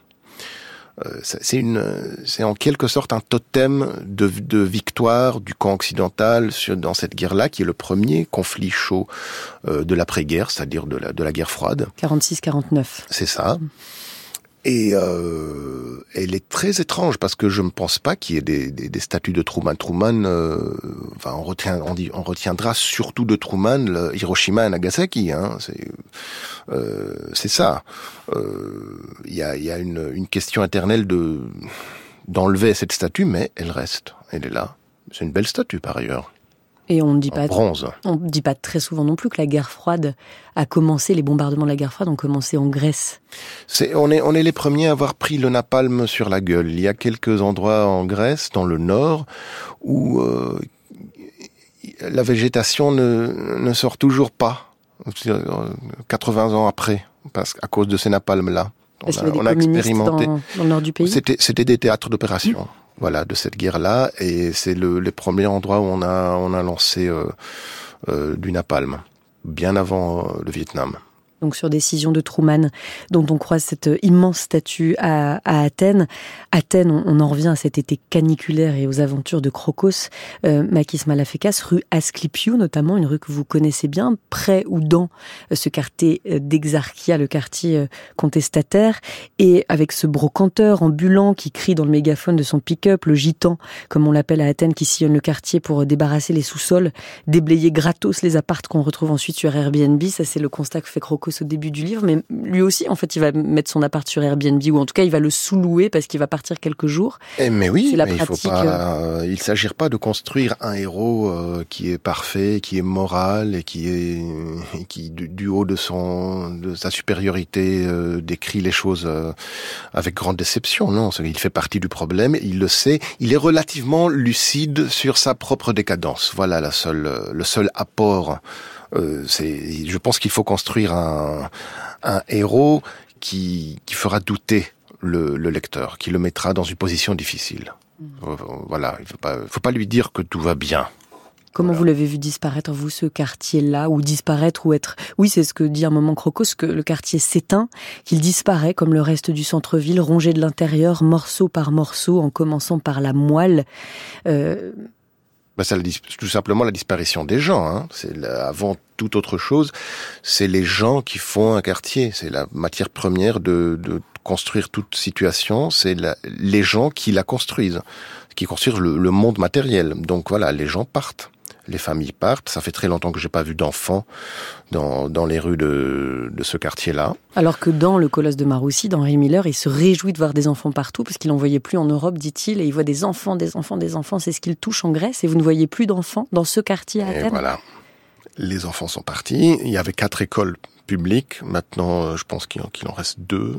C'est en quelque sorte un totem de victoire du camp occidental dans cette guerre-là, qui est le premier conflit chaud de l'après-guerre, c'est-à-dire de la guerre froide. 46-49. C'est ça. Et elle est très étrange parce que je ne pense pas qu'il y ait des statues de Truman. On retiendra surtout de Truman Hiroshima et Nagasaki. Hein, c'est ça. Il y a une question éternelle d'enlever cette statue, mais elle reste. Elle est là. C'est une belle statue par ailleurs. Et on ne dit pas très souvent non plus que la guerre froide a commencé, les bombardements de la guerre froide ont commencé en Grèce. On est les premiers à avoir pris le napalm sur la gueule. Il y a quelques endroits en Grèce, dans le nord, où la végétation ne sort toujours pas, 80 ans après, à cause de ces napalms-là. On a expérimenté. Dans le nord du pays. C'était des théâtres d'opération. Voilà, de cette guerre-là, et c'est les premiers endroits où on a lancé du napalm, bien avant le Vietnam. Donc sur décision de Truman, dont on croise cette immense statue à Athènes. Athènes, on en revient à cet été caniculaire et aux aventures de Crocos, Makis Malafékas, rue Asclepiou notamment, une rue que vous connaissez bien, près ou dans ce quartier d'Exarchia, le quartier contestataire, et avec ce brocanteur ambulant qui crie dans le mégaphone de son pick-up, le gitan, comme on l'appelle à Athènes, qui sillonne le quartier pour débarrasser les sous-sols, déblayer gratos les appartes qu'on retrouve ensuite sur Airbnb. Ça, c'est le constat que fait Crocos au début du livre, mais lui aussi, en fait, il va mettre son appart sur Airbnb, ou en tout cas, il va le sous-louer parce qu'il va partir quelques jours. Mais oui, c'est la mais pratique. Il ne s'agit pas de construire un héros qui est parfait, qui est moral et qui du haut de sa supériorité décrit les choses avec grande déception. Non, il fait partie du problème, il le sait, il est relativement lucide sur sa propre décadence. Voilà le seul apport. Je pense qu'il faut construire un héros qui fera douter le lecteur, qui le mettra dans une position difficile. Voilà, il faut pas lui dire que tout va bien. Comment vous l'avez vu disparaître, vous, ce quartier-là, ou disparaître, ou être... Oui, c'est ce que dit un moment Crocos, que le quartier s'éteint, qu'il disparaît comme le reste du centre-ville, rongé de l'intérieur, morceau par morceau, en commençant par la moelle. C'est tout simplement la disparition des gens. Hein. Avant toute autre chose, c'est les gens qui font un quartier. C'est la matière première de construire toute situation. C'est les gens qui la construisent, qui construisent le monde matériel. Donc voilà, les gens partent. Les familles partent. Ça fait très longtemps que j'ai pas vu d'enfants dans les rues de ce quartier-là. Alors que dans le Colosse de Maroussi, d'Henri Miller, il se réjouit de voir des enfants partout parce qu'il n'en voyait plus en Europe, dit-il, et il voit des enfants. C'est ce qu'il touche en Grèce, et vous ne voyez plus d'enfants dans ce quartier à Athènes. Et voilà. Les enfants sont partis. Il y avait 4 écoles publiques. Maintenant, je pense qu'il en reste 2.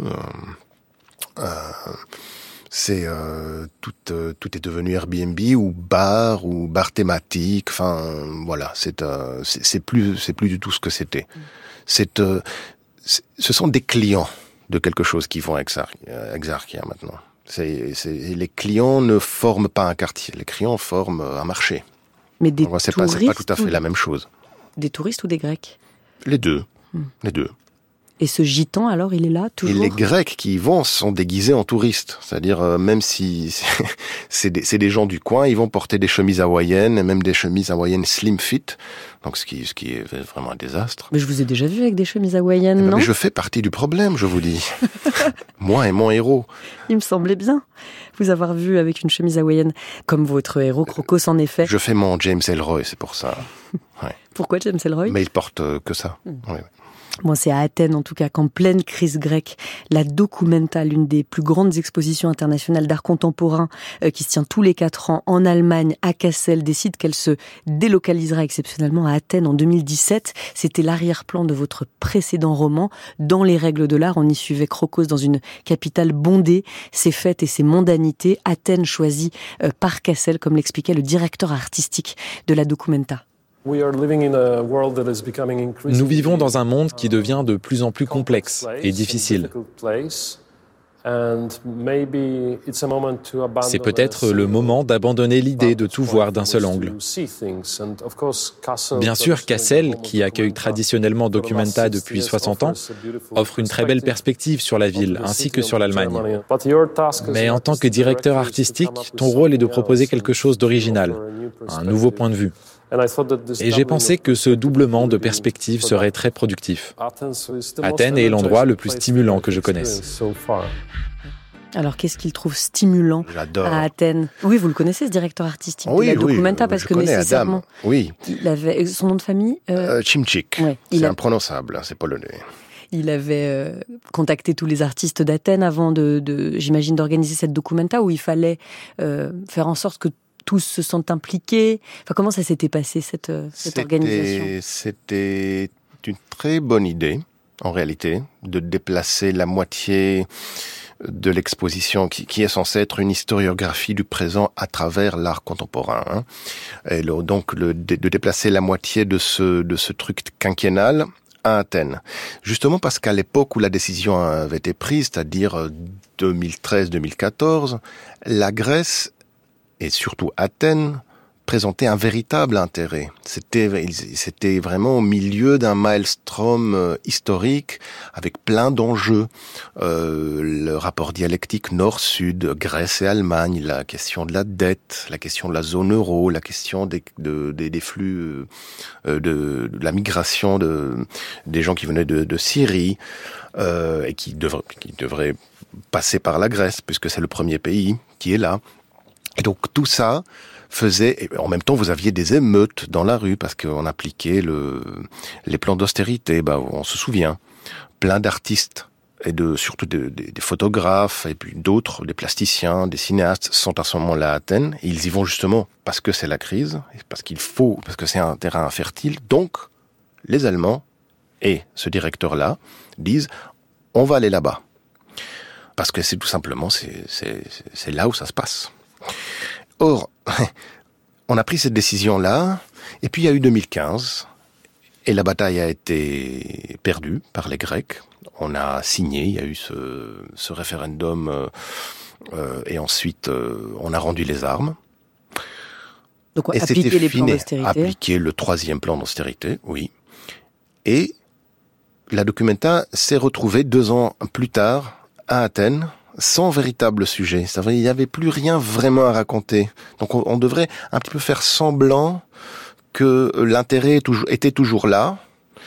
Tout est devenu Airbnb ou bar thématique. Enfin, voilà, c'est plus du tout ce que c'était. Ce sont des clients de quelque chose qui vont à Exarchia maintenant. Les clients ne forment pas un quartier, les clients forment un marché. Mais des touristes, c'est pas tout à fait la même chose. Des touristes ou des Grecs ? Les deux. Les deux. Et ce gitan, alors, il est là, toujours? Et les Grecs qui y vont sont déguisés en touristes. C'est-à-dire, même si c'est des gens du coin, ils vont porter des chemises hawaïennes, et même des chemises hawaïennes slim fit. Donc, ce qui est vraiment un désastre. Mais je vous ai déjà vu avec des chemises hawaïennes, non? Mais je fais partie du problème, je vous dis. Moi et mon héros. Il me semblait bien vous avoir vu avec une chemise hawaïenne. Comme votre héros, Crocos, en effet. Je fais mon James Ellroy, c'est pour ça. Ouais. Pourquoi James Ellroy? Mais il porte que ça. Oui. Bon, c'est à Athènes, en tout cas, qu'en pleine crise grecque, la Documenta, l'une des plus grandes expositions internationales d'art contemporain, qui se tient tous les 4 ans en Allemagne, à Cassel, décide qu'elle se délocalisera exceptionnellement à Athènes en 2017. C'était l'arrière-plan de votre précédent roman. Dans les règles de l'art, on y suivait Crocos dans une capitale bondée, ses fêtes et ses mondanités. Athènes choisie par Cassel, comme l'expliquait le directeur artistique de la Documenta. Nous vivons dans un monde qui devient de plus en plus complexe et difficile. C'est peut-être le moment d'abandonner l'idée de tout voir d'un seul angle. Bien sûr, Cassel, qui accueille traditionnellement Documenta depuis 60 ans, offre une très belle perspective sur la ville ainsi que sur l'Allemagne. Mais en tant que directeur artistique, ton rôle est de proposer quelque chose d'original, un nouveau point de vue. Et j'ai pensé que ce doublement de perspective serait très productif. Athènes est l'endroit le plus stimulant que je connaisse. Alors, qu'est-ce qu'il trouve stimulant à Athènes? Oui, vous le connaissez, ce directeur artistique de la Documenta, parce que nécessairement... Adam. Oui. Il avait son nom de famille Chimchik. Ouais, c'est imprononçable, c'est polonais. Il avait contacté tous les artistes d'Athènes avant j'imagine, d'organiser cette Documenta, où il fallait faire en sorte que tous se sentent impliqués. Enfin, comment ça s'était passé, cette organisation? C'était une très bonne idée, en réalité, de déplacer la moitié de l'exposition qui est censée être une historiographie du présent à travers l'art contemporain. Hein. Et donc, de déplacer la moitié de ce truc quinquennal à Athènes. Justement parce qu'à l'époque où la décision avait été prise, c'est-à-dire 2013-2014, la Grèce et surtout Athènes présentait un véritable intérêt. C'était vraiment au milieu d'un maelstrom historique avec plein d'enjeux. Le rapport dialectique nord-sud, Grèce et Allemagne, la question de la dette, la question de la zone euro, la question des flux, de la migration des gens qui venaient de Syrie et qui devraient passer par la Grèce puisque c'est le premier pays qui est là. Et donc tout ça faisait, et en même temps vous aviez des émeutes dans la rue parce qu'on appliquait les plans d'austérité, on se souvient, plein d'artistes et surtout des photographes et puis d'autres, des plasticiens, des cinéastes sont à ce moment-là à Athènes, et ils y vont justement parce que c'est la crise, parce que c'est un terrain infertile, donc les Allemands et ce directeur-là disent on va aller là-bas. Parce que c'est tout simplement, c'est là où ça se passe. Or, on a pris cette décision-là, et puis il y a eu 2015, et la bataille a été perdue par les Grecs. On a signé, il y a eu ce référendum, et ensuite on a rendu les armes. Donc appliquer les plans d'austérité. Appliquer le 3e plan d'austérité, oui. Et la Documenta s'est retrouvée 2 ans plus tard à Athènes, sans véritable sujet. C'est vrai, il n'y avait plus rien vraiment à raconter. Donc on devrait un petit peu faire semblant que l'intérêt était toujours là.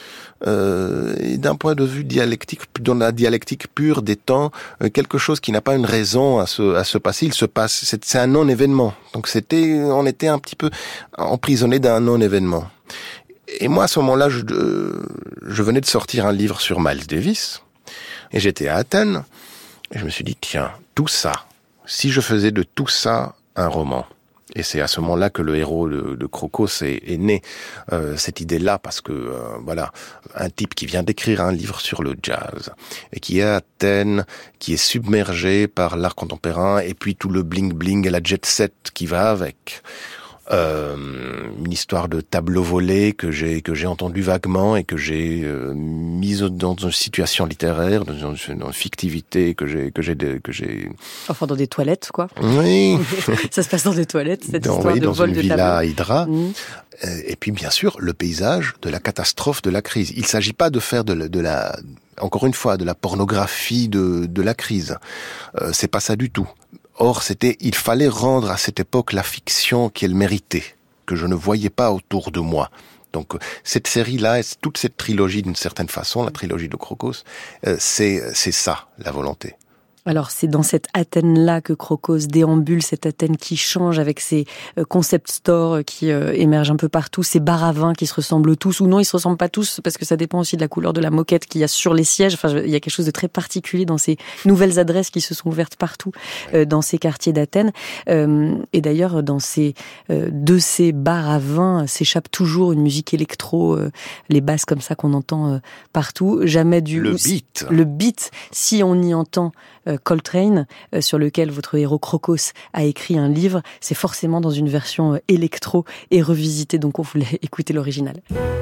Et d'un point de vue dialectique, dans la dialectique pure des temps, quelque chose qui n'a pas une raison à se passer, il se passe. C'est un non-événement. Donc on était un petit peu emprisonné d'un non-événement. Et moi, à ce moment-là, je venais de sortir un livre sur Miles Davis, et j'étais à Athènes. Et je me suis dit, tiens, tout ça, si je faisais de tout ça un roman, et c'est à ce moment-là que le héros de Crocos est né, cette idée-là, parce que, voilà, un type qui vient d'écrire un livre sur le jazz, et qui est à Athènes, qui est submergé par l'art contemporain, et puis tout le bling-bling et la jet-set qui va avec. Une histoire de tableau volé que j'ai entendu vaguement et que j'ai mise dans une situation littéraire, dans une fictivité que j'ai. Enfin, dans des toilettes, quoi. Oui. Ça se passe dans des toilettes, cette histoire de vol de tableau. Dans une villa à Hydra. Et puis, bien sûr, le paysage de la catastrophe de la crise. Il s'agit pas de faire encore une fois, de la pornographie de la crise. C'est pas ça du tout. Or, il fallait rendre à cette époque la fiction qu'elle méritait, que je ne voyais pas autour de moi. Donc, cette série-là, toute cette trilogie d'une certaine façon, la trilogie de Crocos, c'est ça, la volonté. Alors, c'est dans cette Athènes-là que Crocos déambule, cette Athènes qui change avec ses concept stores qui émergent un peu partout, ces bars à vin qui se ressemblent tous, ou non, ils se ressemblent pas tous, parce que ça dépend aussi de la couleur de la moquette qu'il y a sur les sièges. Enfin, il y a quelque chose de très particulier dans ces nouvelles adresses qui se sont ouvertes partout dans ces quartiers d'Athènes. Et d'ailleurs, dans de ces bars à vin s'échappe toujours une musique électro, les basses comme ça qu'on entend partout. Jamais le beat. Le beat, si on y entend Coltrane, sur lequel votre héros Crocos a écrit un livre, c'est forcément dans une version électro et revisitée, donc on voulait écouter l'original.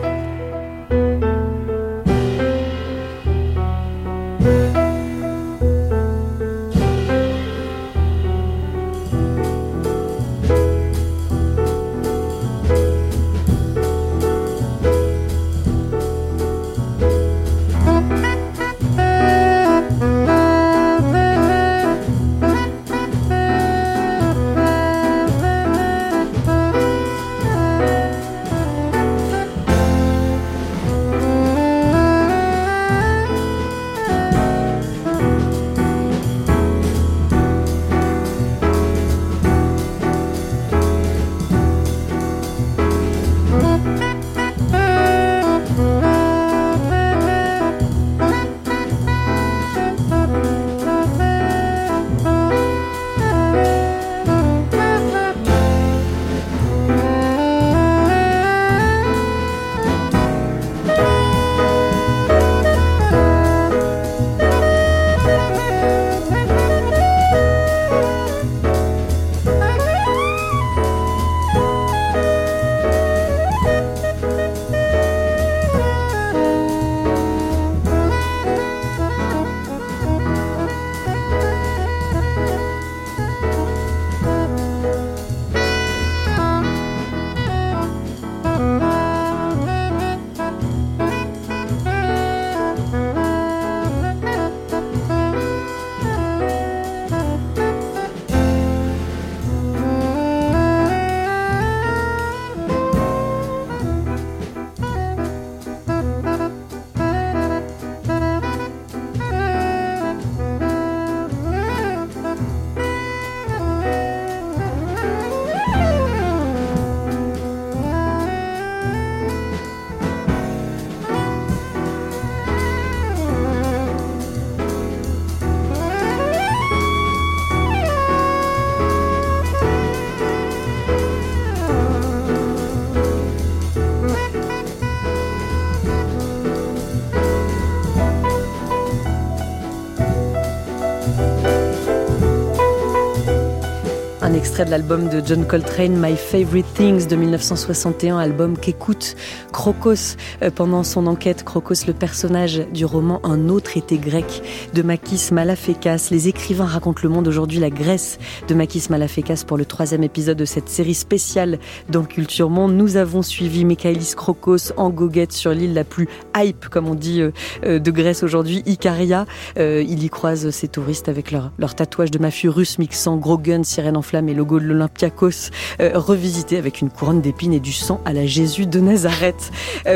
Un extrait de l'album de John Coltrane, My Favorite Things de 1961, album qu'écoute Crocos pendant son enquête. Crocos, le personnage du roman Un autre été grec de Makis Malafékas. Les écrivains racontent le monde aujourd'hui, la Grèce de Makis Malafékas pour le 3e épisode de cette série spéciale dans Culture Monde. Nous avons suivi Michaelis Crocos en goguette sur l'île la plus hype, comme on dit, de Grèce aujourd'hui, Ikaria. Il y croise ces touristes avec leur tatouage de mafieux russes mixant gros guns, sirène en flamme et logo de l'Olympiakos, revisité avec une couronne d'épines et du sang à la Jésus de Nazareth.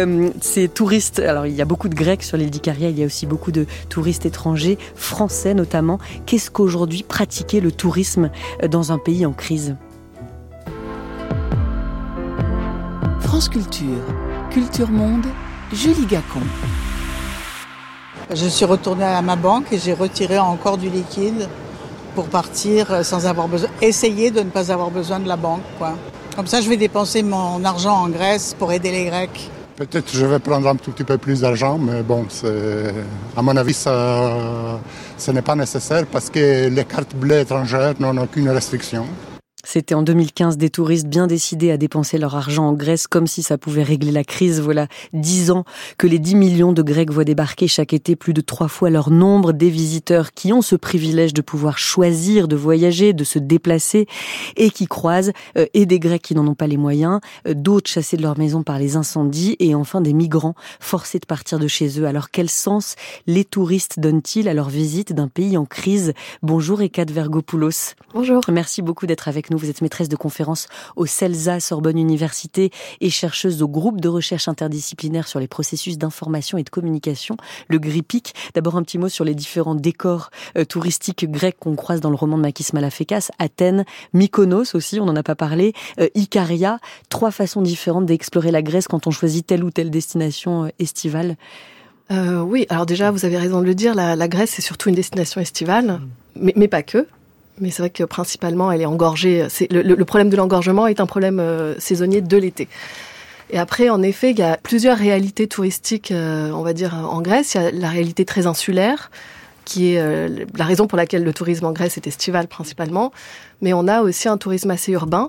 Ces touristes, alors il y a beaucoup de Grecs sur l'île d'Ikaria, il y a aussi beaucoup de touristes étrangers, français notamment. Qu'est-ce qu'aujourd'hui pratiquer le tourisme dans un pays en crise ? France Culture, Culture Monde, Julie Gacon. Je suis retournée à ma banque et j'ai retiré encore du liquide pour partir sans avoir besoin, essayer de ne pas avoir besoin de la banque, quoi. Comme ça, je vais dépenser mon argent en Grèce pour aider les Grecs. Peut-être je vais prendre un tout petit peu plus d'argent, mais bon, à mon avis, ce n'est pas nécessaire parce que les cartes bleues étrangères n'ont aucune restriction. C'était en 2015, des touristes bien décidés à dépenser leur argent en Grèce comme si ça pouvait régler la crise. Voilà 10 ans que les 10 millions de Grecs voient débarquer chaque été plus de 3 fois leur nombre. Des visiteurs qui ont ce privilège de pouvoir choisir de voyager, de se déplacer et qui croisent et des Grecs qui n'en ont pas les moyens, d'autres chassés de leur maison par les incendies et enfin des migrants forcés de partir de chez eux. Alors quel sens les touristes donnent-ils à leur visite d'un pays en crise ? Bonjour Hécate Vergopoulos. Bonjour. Merci beaucoup d'être avec nous. Vous êtes maîtresse de conférences au CELSA, Sorbonne Université, et chercheuse au groupe de recherche interdisciplinaire sur les processus d'information et de communication, le GRIPIC. D'abord un petit mot sur les différents décors touristiques grecs qu'on croise dans le roman de Makis Malafékas. Athènes, Mykonos aussi, on n'en a pas parlé, Ikaria. 3 façons différentes d'explorer la Grèce quand on choisit telle ou telle destination estivale. Oui, alors déjà, vous avez raison de le dire, la Grèce, c'est surtout une destination estivale, mais pas que. Mais c'est vrai que principalement, elle est engorgée. Le problème de l'engorgement est un problème saisonnier de l'été. Et après, en effet, il y a plusieurs réalités touristiques, on va dire, en Grèce. Il y a la réalité très insulaire, qui est la raison pour laquelle le tourisme en Grèce est estival principalement. Mais on a aussi un tourisme assez urbain,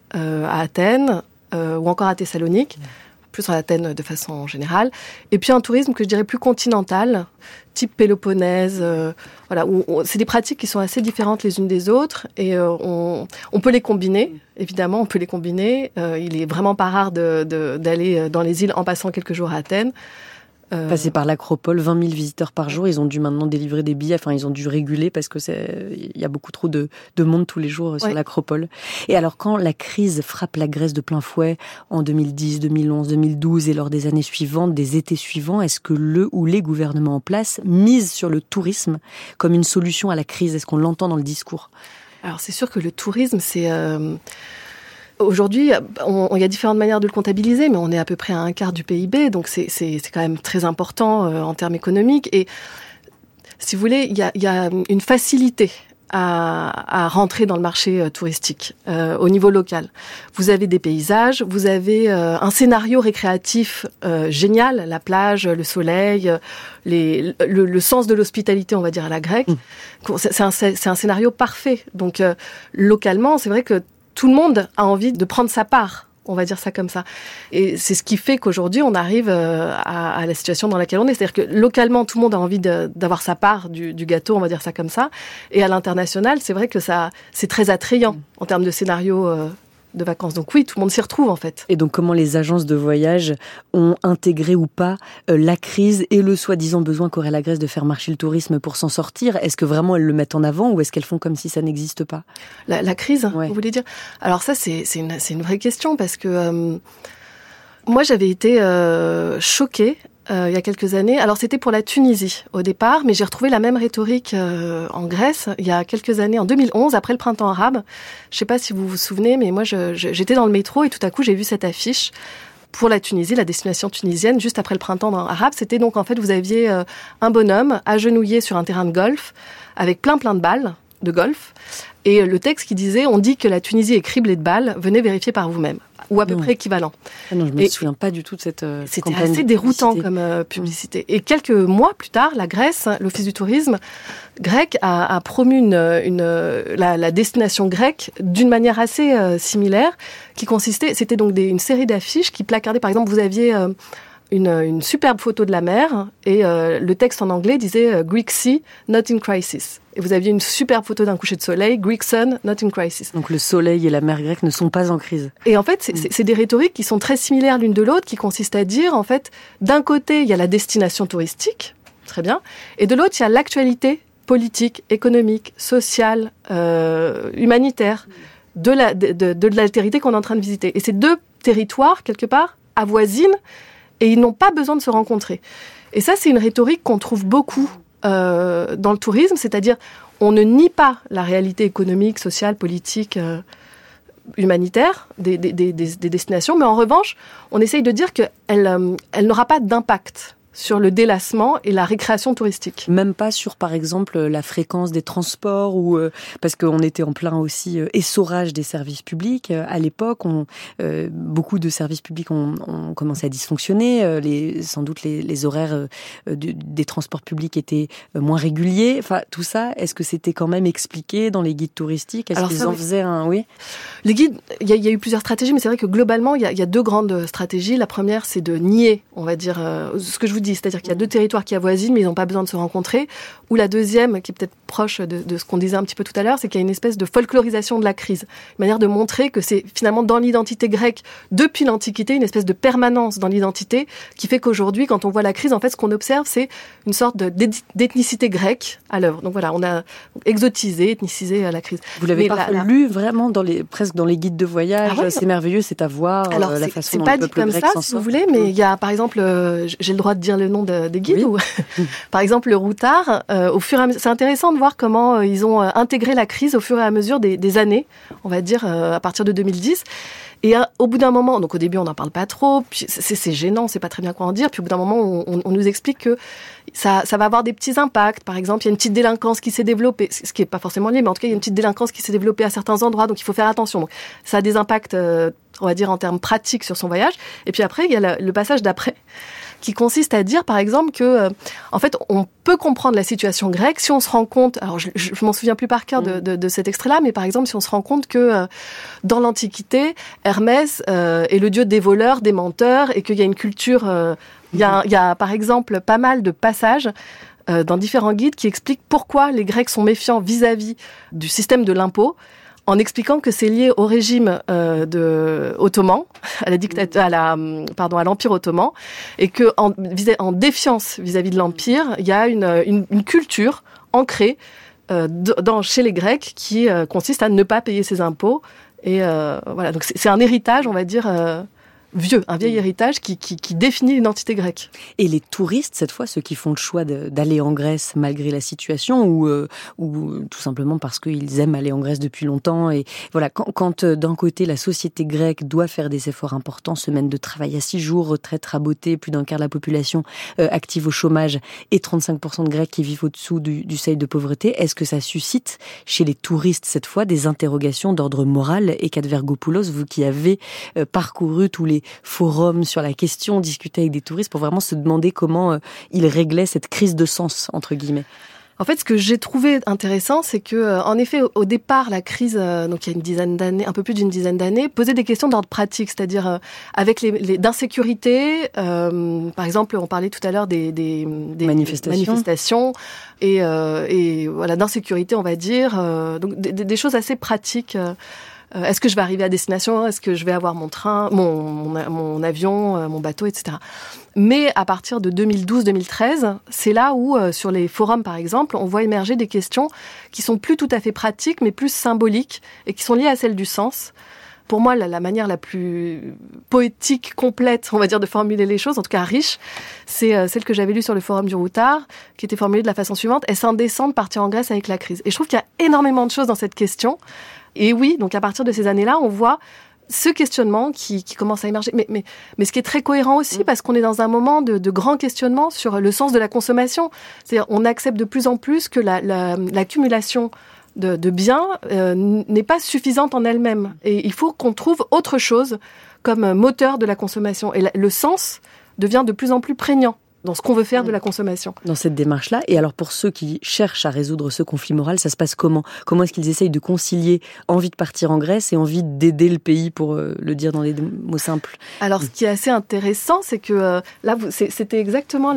à Athènes ou encore à Thessalonique, plus à Athènes de façon générale. Et puis un tourisme que je dirais plus continental, type Péloponnèse, voilà, où c'est des pratiques qui sont assez différentes les unes des autres et on peut les combiner, évidemment, on peut les combiner. Il est vraiment pas rare d'aller dans les îles en passant quelques jours à Athènes. Passer par l'Acropole, 20 000 visiteurs par jour. Ils ont dû maintenant délivrer des billets. Enfin, ils ont dû réguler parce que il y a beaucoup trop de monde tous les jours sur l'Acropole. Et alors, quand la crise frappe la Grèce de plein fouet en 2010, 2011, 2012 et lors des années suivantes, des étés suivants, est-ce que le ou les gouvernements en place misent sur le tourisme comme une solution à la crise ? Est-ce qu'on l'entend dans le discours ? Alors, c'est sûr que le tourisme, c'est... Aujourd'hui, il y a différentes manières de le comptabiliser, mais on est à peu près à 1/4 du PIB, donc c'est quand même très important en termes économiques. Et si vous voulez, il y a une facilité à rentrer dans le marché touristique au niveau local. Vous avez des paysages, vous avez un scénario récréatif génial, la plage, le soleil, le sens de l'hospitalité, on va dire, à la grecque. C'est un scénario parfait. Donc localement, c'est vrai que tout le monde a envie de prendre sa part, on va dire ça comme ça. Et c'est ce qui fait qu'aujourd'hui, on arrive à la situation dans laquelle on est. C'est-à-dire que localement, tout le monde a envie d'avoir sa part du gâteau, on va dire ça comme ça. Et à l'international, c'est vrai que c'est très attrayant en termes de scénario de vacances. Donc oui, tout le monde s'y retrouve en fait. Et donc comment les agences de voyage ont intégré ou pas la crise et le soi-disant besoin qu'aurait la Grèce de faire marcher le tourisme pour s'en sortir ? Est-ce que vraiment elles le mettent en avant ou est-ce qu'elles font comme si ça n'existe pas ? La crise, vous voulez dire ? Alors ça, c'est une vraie question parce que moi j'avais été choquée il y a quelques années. Alors c'était pour la Tunisie au départ, mais j'ai retrouvé la même rhétorique en Grèce il y a quelques années, en 2011, après le printemps arabe. Je sais pas si vous vous souvenez, mais moi j'étais dans le métro et tout à coup j'ai vu cette affiche pour la Tunisie, la destination tunisienne, juste après le printemps arabe. C'était donc en fait, vous aviez un bonhomme agenouillé sur un terrain de golf avec plein de balles de golf. Et le texte qui disait « On dit que la Tunisie est criblée de balles, venez vérifier par vous-même ». Ou à peu près équivalent. Ah non, je me souviens pas du tout de cette c'était assez déroutant comme publicité. Et quelques mois plus tard, la Grèce, l'Office du tourisme grec a promu la destination grecque d'une manière assez similaire, qui consistait, c'était donc une série d'affiches qui placardaient, par exemple, vous aviez une superbe photo de la mer et le texte en anglais disait Greek Sea, not in crisis. Et vous aviez une superbe photo d'un coucher de soleil, Greek Sun, not in crisis. Donc le soleil et la mer grecque ne sont pas en crise. Et en fait, c'est des rhétoriques qui sont très similaires l'une de l'autre, qui consistent à dire, en fait, d'un côté, il y a la destination touristique, très bien, et de l'autre, il y a l'actualité politique, économique, sociale, humanitaire de l'altérité qu'on est en train de visiter. Et ces deux territoires, quelque part, avoisinent et ils n'ont pas besoin de se rencontrer. Et ça, c'est une rhétorique qu'on trouve beaucoup dans le tourisme, c'est-à-dire on ne nie pas la réalité économique, sociale, politique, humanitaire des destinations, mais en revanche, on essaye de dire qu'elle n'aura pas d'impact sur le délassement et la récréation touristique. Même pas sur, par exemple, la fréquence des transports ou parce qu'on était en plein aussi essorage des services publics. À l'époque, beaucoup de services publics ont commencé à dysfonctionner. Sans doute les horaires des transports publics étaient moins réguliers. Enfin, tout ça, est-ce que c'était quand même expliqué dans les guides touristiques? Est-ce qu'ils en faisaient un... Oui. Les guides, il y a eu plusieurs stratégies, mais c'est vrai que globalement, il y a deux grandes stratégies. La première, c'est de nier, on va dire, ce que je vous dis, c'est-à-dire qu'il y a deux territoires qui avoisinent, mais ils n'ont pas besoin de se rencontrer. Ou la deuxième, qui est peut-être proche de ce qu'on disait un petit peu tout à l'heure, c'est qu'il y a une espèce de folklorisation de la crise. Une manière de montrer que c'est finalement dans l'identité grecque, depuis l'Antiquité, une espèce de permanence dans l'identité, qui fait qu'aujourd'hui, quand on voit la crise, en fait, ce qu'on observe, c'est une sorte d'ethnicité grecque à l'œuvre. Donc voilà, on a exotisé, ethnicisé la crise. Vous l'avez lu vraiment presque dans les guides de voyage. Ah ouais, c'est merveilleux, c'est à voir. Alors, la façon dont le peuple grec s'en sort. C'est pas dit comme ça, si vous voulez, mais il y a, par exemple, j'ai le droit de dire le nom des guides. Oui. Par exemple, le Routard, au fur et à mesure, c'est intéressant de voir comment ils ont intégré la crise au fur et à mesure des années, on va dire, à partir de 2010. Et au bout d'un moment, donc au début on n'en parle pas trop, puis c'est gênant, on sait pas très bien quoi en dire, puis au bout d'un moment on nous explique que ça va avoir des petits impacts. Par exemple, il y a une petite délinquance qui s'est développée, ce qui est pas forcément lié, mais en tout cas il y a une petite délinquance qui s'est développée à certains endroits, donc il faut faire attention. Donc, ça a des impacts, on va dire en termes pratiques sur son voyage. Et puis après il y a le passage d'après, qui consiste à dire, par exemple, que, en fait, on peut comprendre la situation grecque si on se rend compte, alors je m'en souviens plus par cœur de cet extrait-là, mais par exemple, si on se rend compte que dans l'Antiquité, Hermès est le dieu des voleurs, des menteurs, et qu'il y a une culture, il y a par exemple pas mal de passages dans différents guides qui expliquent pourquoi les Grecs sont méfiants vis-à-vis du système de l'impôt, en expliquant que c'est lié au régime ottoman, à l'Empire ottoman, et que en défiance vis-à-vis de l'Empire, il y a une culture ancrée chez les Grecs qui consiste à ne pas payer ses impôts. Et voilà, donc c'est un héritage, on va dire, un vieil héritage qui définit l'identité grecque. Et les touristes, cette fois, ceux qui font le choix d'aller en Grèce malgré la situation ou tout simplement parce qu'ils aiment aller en Grèce depuis longtemps. Et voilà, quand d'un côté la société grecque doit faire des efforts importants, semaine de travail à 6 jours, retraite rabotée, plus d'un quart de la population active au chômage et 35% de Grecs qui vivent au-dessous du seuil de pauvreté, est-ce que ça suscite chez les touristes cette fois des interrogations d'ordre moral? Et Katvergopoulos, vous qui avez parcouru tous les forums sur la question, discuter avec des touristes pour vraiment se demander comment ils réglaient cette crise de sens, entre guillemets. En fait, ce que j'ai trouvé intéressant, c'est que, en effet, au départ, la crise, donc il y a une dizaine d'années, un peu plus d'une dizaine d'années, posait des questions d'ordre pratique, c'est-à-dire avec d'insécurité. Par exemple, on parlait tout à l'heure des manifestations et voilà, d'insécurité, on va dire. Donc des choses assez pratiques. Est-ce que je vais arriver à destination? Est-ce que je vais avoir mon train, mon avion, mon bateau, etc. Mais à partir de 2012-2013, c'est là où, sur les forums par exemple, on voit émerger des questions qui sont plus tout à fait pratiques, mais plus symboliques et qui sont liées à celle du sens. Pour moi, la manière la plus poétique, complète, on va dire, de formuler les choses, en tout cas riche, c'est celle que j'avais lue sur le forum du Routard, qui était formulée de la façon suivante: est-ce indécent de partir en Grèce avec la crise? Et je trouve qu'il y a énormément de choses dans cette question. Et oui, donc à partir de ces années-là, on voit ce questionnement qui commence à émerger. Mais ce qui est très cohérent aussi, parce qu'on est dans un moment de grand questionnement sur le sens de la consommation. C'est-à-dire, on accepte de plus en plus que l'accumulation de biens n'est pas suffisante en elle-même. Et il faut qu'on trouve autre chose comme moteur de la consommation. Et le sens devient de plus en plus prégnant dans ce qu'on veut faire de la consommation. Dans cette démarche-là. Et alors, pour ceux qui cherchent à résoudre ce conflit moral, ça se passe comment? Comment est-ce qu'ils essayent de concilier envie de partir en Grèce et envie d'aider le pays, pour le dire dans des mots simples? Alors, ce qui est assez intéressant, c'est que là, c'était exactement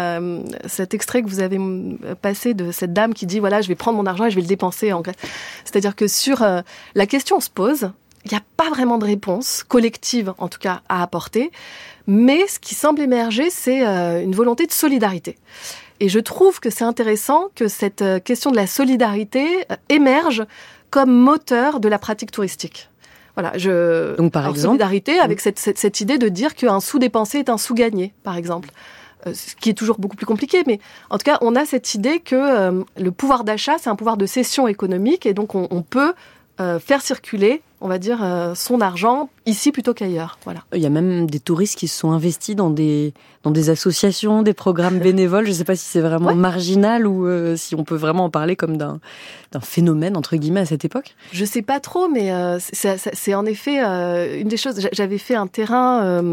cet extrait que vous avez passé de cette dame qui dit, voilà, je vais prendre mon argent et je vais le dépenser en Grèce. C'est-à-dire que sur la question se pose, il n'y a pas vraiment de réponse collective, en tout cas, à apporter. Mais ce qui semble émerger, c'est une volonté de solidarité. Et je trouve que c'est intéressant que cette question de la solidarité émerge comme moteur de la pratique touristique. Voilà, donc par exemple, solidarité avec cette idée de dire qu'un sou dépensé est un sou gagné, par exemple. Ce qui est toujours beaucoup plus compliqué, mais en tout cas, on a cette idée que le pouvoir d'achat, c'est un pouvoir de cession économique, et donc on peut faire circuler, on va dire, son argent ici plutôt qu'ailleurs. Voilà. Il y a même des touristes qui se sont investis dans des associations, des programmes bénévoles. Je ne sais pas si c'est vraiment marginal ou si on peut vraiment en parler comme d'un phénomène, entre guillemets, à cette époque. Je ne sais pas trop, mais c'est en effet une des choses. J'avais fait un terrain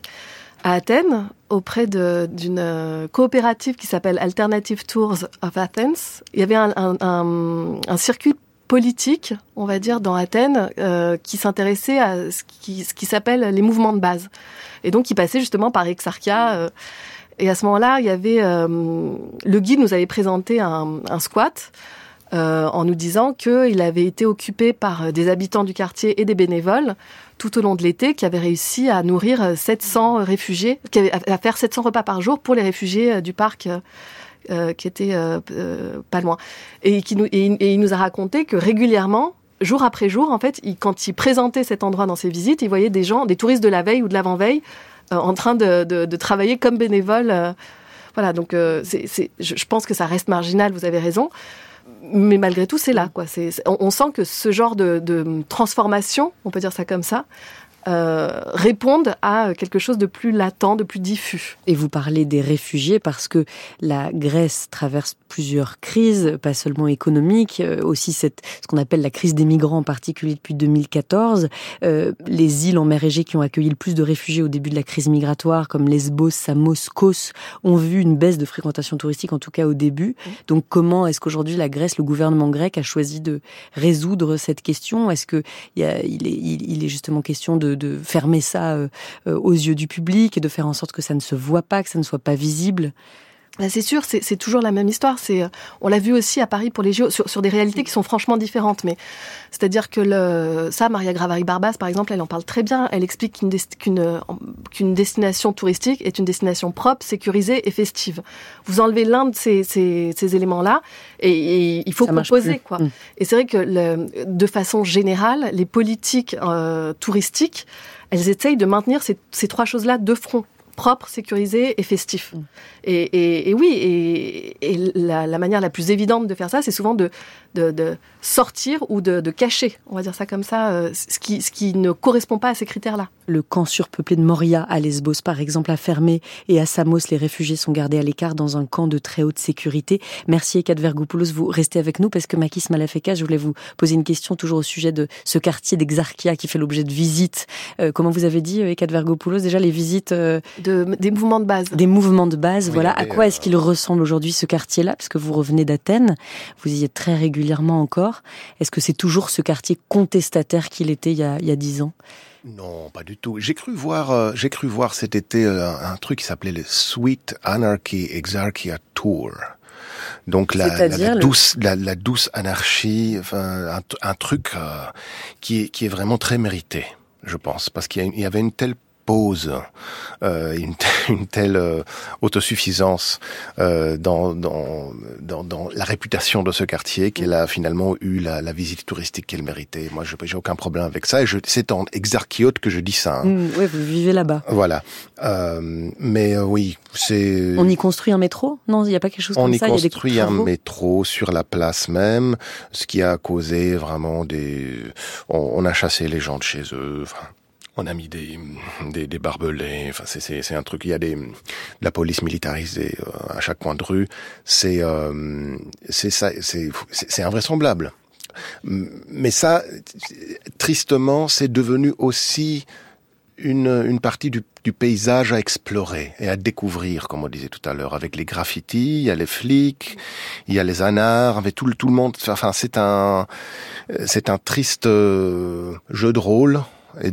à Athènes auprès d'une coopérative qui s'appelle Alternative Tours of Athens. Il y avait un circuit politique, on va dire, dans Athènes, qui s'intéressait à ce qui s'appelle les mouvements de base. Et donc, il passait justement par Exarchia. Et à ce moment-là, il y avait le guide nous avait présenté un squat en nous disant qu'il avait été occupé par des habitants du quartier et des bénévoles tout au long de l'été, qui avaient réussi à nourrir 700 réfugiés, à faire 700 repas par jour pour les réfugiés du parc qui était pas loin. Et il nous a raconté que régulièrement, jour après jour, en fait, quand il présentait cet endroit dans ses visites, il voyait des gens, des touristes de la veille ou de l'avant-veille, en train de travailler comme bénévoles. Voilà, donc je pense que ça reste marginal, vous avez raison. Mais malgré tout, c'est là, quoi. On sent que ce genre de transformation, on peut dire ça comme ça, répondent à quelque chose de plus latent, de plus diffus. Et vous parlez des réfugiés parce que la Grèce traverse plusieurs crises, pas seulement économiques, aussi ce qu'on appelle la crise des migrants en particulier depuis 2014. Les îles en mer Égée qui ont accueilli le plus de réfugiés au début de la crise migratoire, comme Lesbos, Samos, Kos, ont vu une baisse de fréquentation touristique, en tout cas au début. Donc comment est-ce qu'aujourd'hui la Grèce, le gouvernement grec a choisi de résoudre cette question ? Est-ce qu'il est justement question de fermer ça aux yeux du public et de faire en sorte que ça ne se voit pas, que ça ne soit pas visible? C'est sûr, c'est toujours la même histoire. On l'a vu aussi à Paris pour les JO, sur des réalités qui sont franchement différentes. Mais c'est-à-dire que Maria Gravari-Barbas, par exemple, elle en parle très bien. Elle explique qu'une destination touristique est une destination propre, sécurisée et festive. Vous enlevez l'un de ces éléments-là et il faut composer, quoi. Et c'est vrai que de façon générale, les politiques touristiques, elles essayent de maintenir ces trois choses-là de front: propre, sécurisé et festif. Et la manière la plus évidente de faire ça, c'est souvent de sortir ou de cacher, on va dire ça comme ça, ce qui ne correspond pas à ces critères-là. Le camp surpeuplé de Moria à Lesbos, par exemple, a fermé, et à Samos, les réfugiés sont gardés à l'écart dans un camp de très haute sécurité. Merci Ekaterina Vergopoulos, vous restez avec nous parce que Makis Malafeka, je voulais vous poser une question toujours au sujet de ce quartier d'Exarchia qui fait l'objet de visites. Comment vous avez dit, Ekaterina Vergopoulos, déjà les visites des mouvements de base. Des mouvements de base, oui, voilà. À quoi est-ce qu'il ressemble aujourd'hui ce quartier-là ? Parce que vous revenez d'Athènes, vous y êtes très régulièrement encore. Est-ce que c'est toujours ce quartier contestataire qu'il était il y a 10 ans ? Non, pas du tout. J'ai cru voir cet été un truc qui s'appelait le Sweet Anarchy Exarchia Tour. Donc la douce anarchie, enfin un truc qui est vraiment très mérité, je pense, parce qu'il y avait une telle pause, une telle autosuffisance dans la réputation de ce quartier qu'elle a finalement eu la visite touristique qu'elle méritait. Moi, j'ai aucun problème avec ça. Et c'est en exarchiote que je dis ça. Oui, vous vivez là-bas. Voilà. Mais oui, c'est... On y construit un métro ? Non, il n'y a pas quelque chose comme ça ? On y construit un métro sur la place même, ce qui a causé vraiment on a chassé les gens de chez eux, on a mis des barbelés. Enfin, c'est un truc. Il y a de la police militarisée à chaque coin de rue. C'est invraisemblable. Mais ça, tristement, c'est devenu aussi une partie du paysage à explorer et à découvrir, comme on disait tout à l'heure, avec les graffitis, il y a les flics, il y a les anards, avec tout le monde. Enfin, c'est un triste jeu de rôle. Et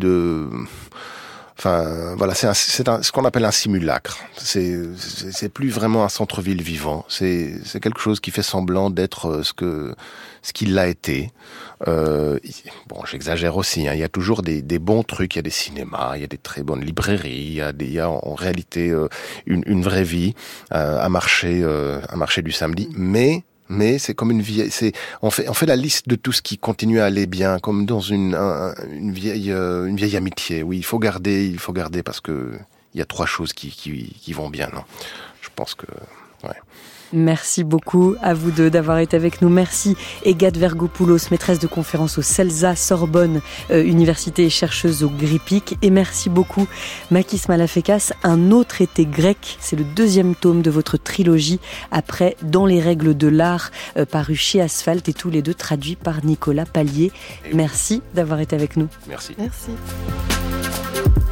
voilà, c'est ce qu'on appelle un simulacre. C'est plus vraiment un centre-ville vivant. C'est quelque chose qui fait semblant d'être ce qu'il l'a été. Bon, j'exagère aussi. Hein. Il y a toujours des bons trucs. Il y a des cinémas, il y a des très bonnes librairies. Il y a en réalité une vraie vie, un marché du samedi. Mais c'est comme une vieille, on fait la liste de tout ce qui continue à aller bien, comme dans une vieille amitié. Oui, il faut garder parce que il y a 3 choses qui vont bien, non? Je pense que, ouais. Merci beaucoup à vous deux d'avoir été avec nous. Merci Egad Vergopoulos, maîtresse de conférence au CELSA Sorbonne Université et chercheuse au GRIPIC. Et merci beaucoup Makis Malafékas. Un autre été grec, c'est le 2e tome de votre trilogie après Dans les règles de l'art, paru chez Asphalt et tous les deux traduits par Nicolas Pallier. Merci d'avoir été avec nous. Merci. Merci.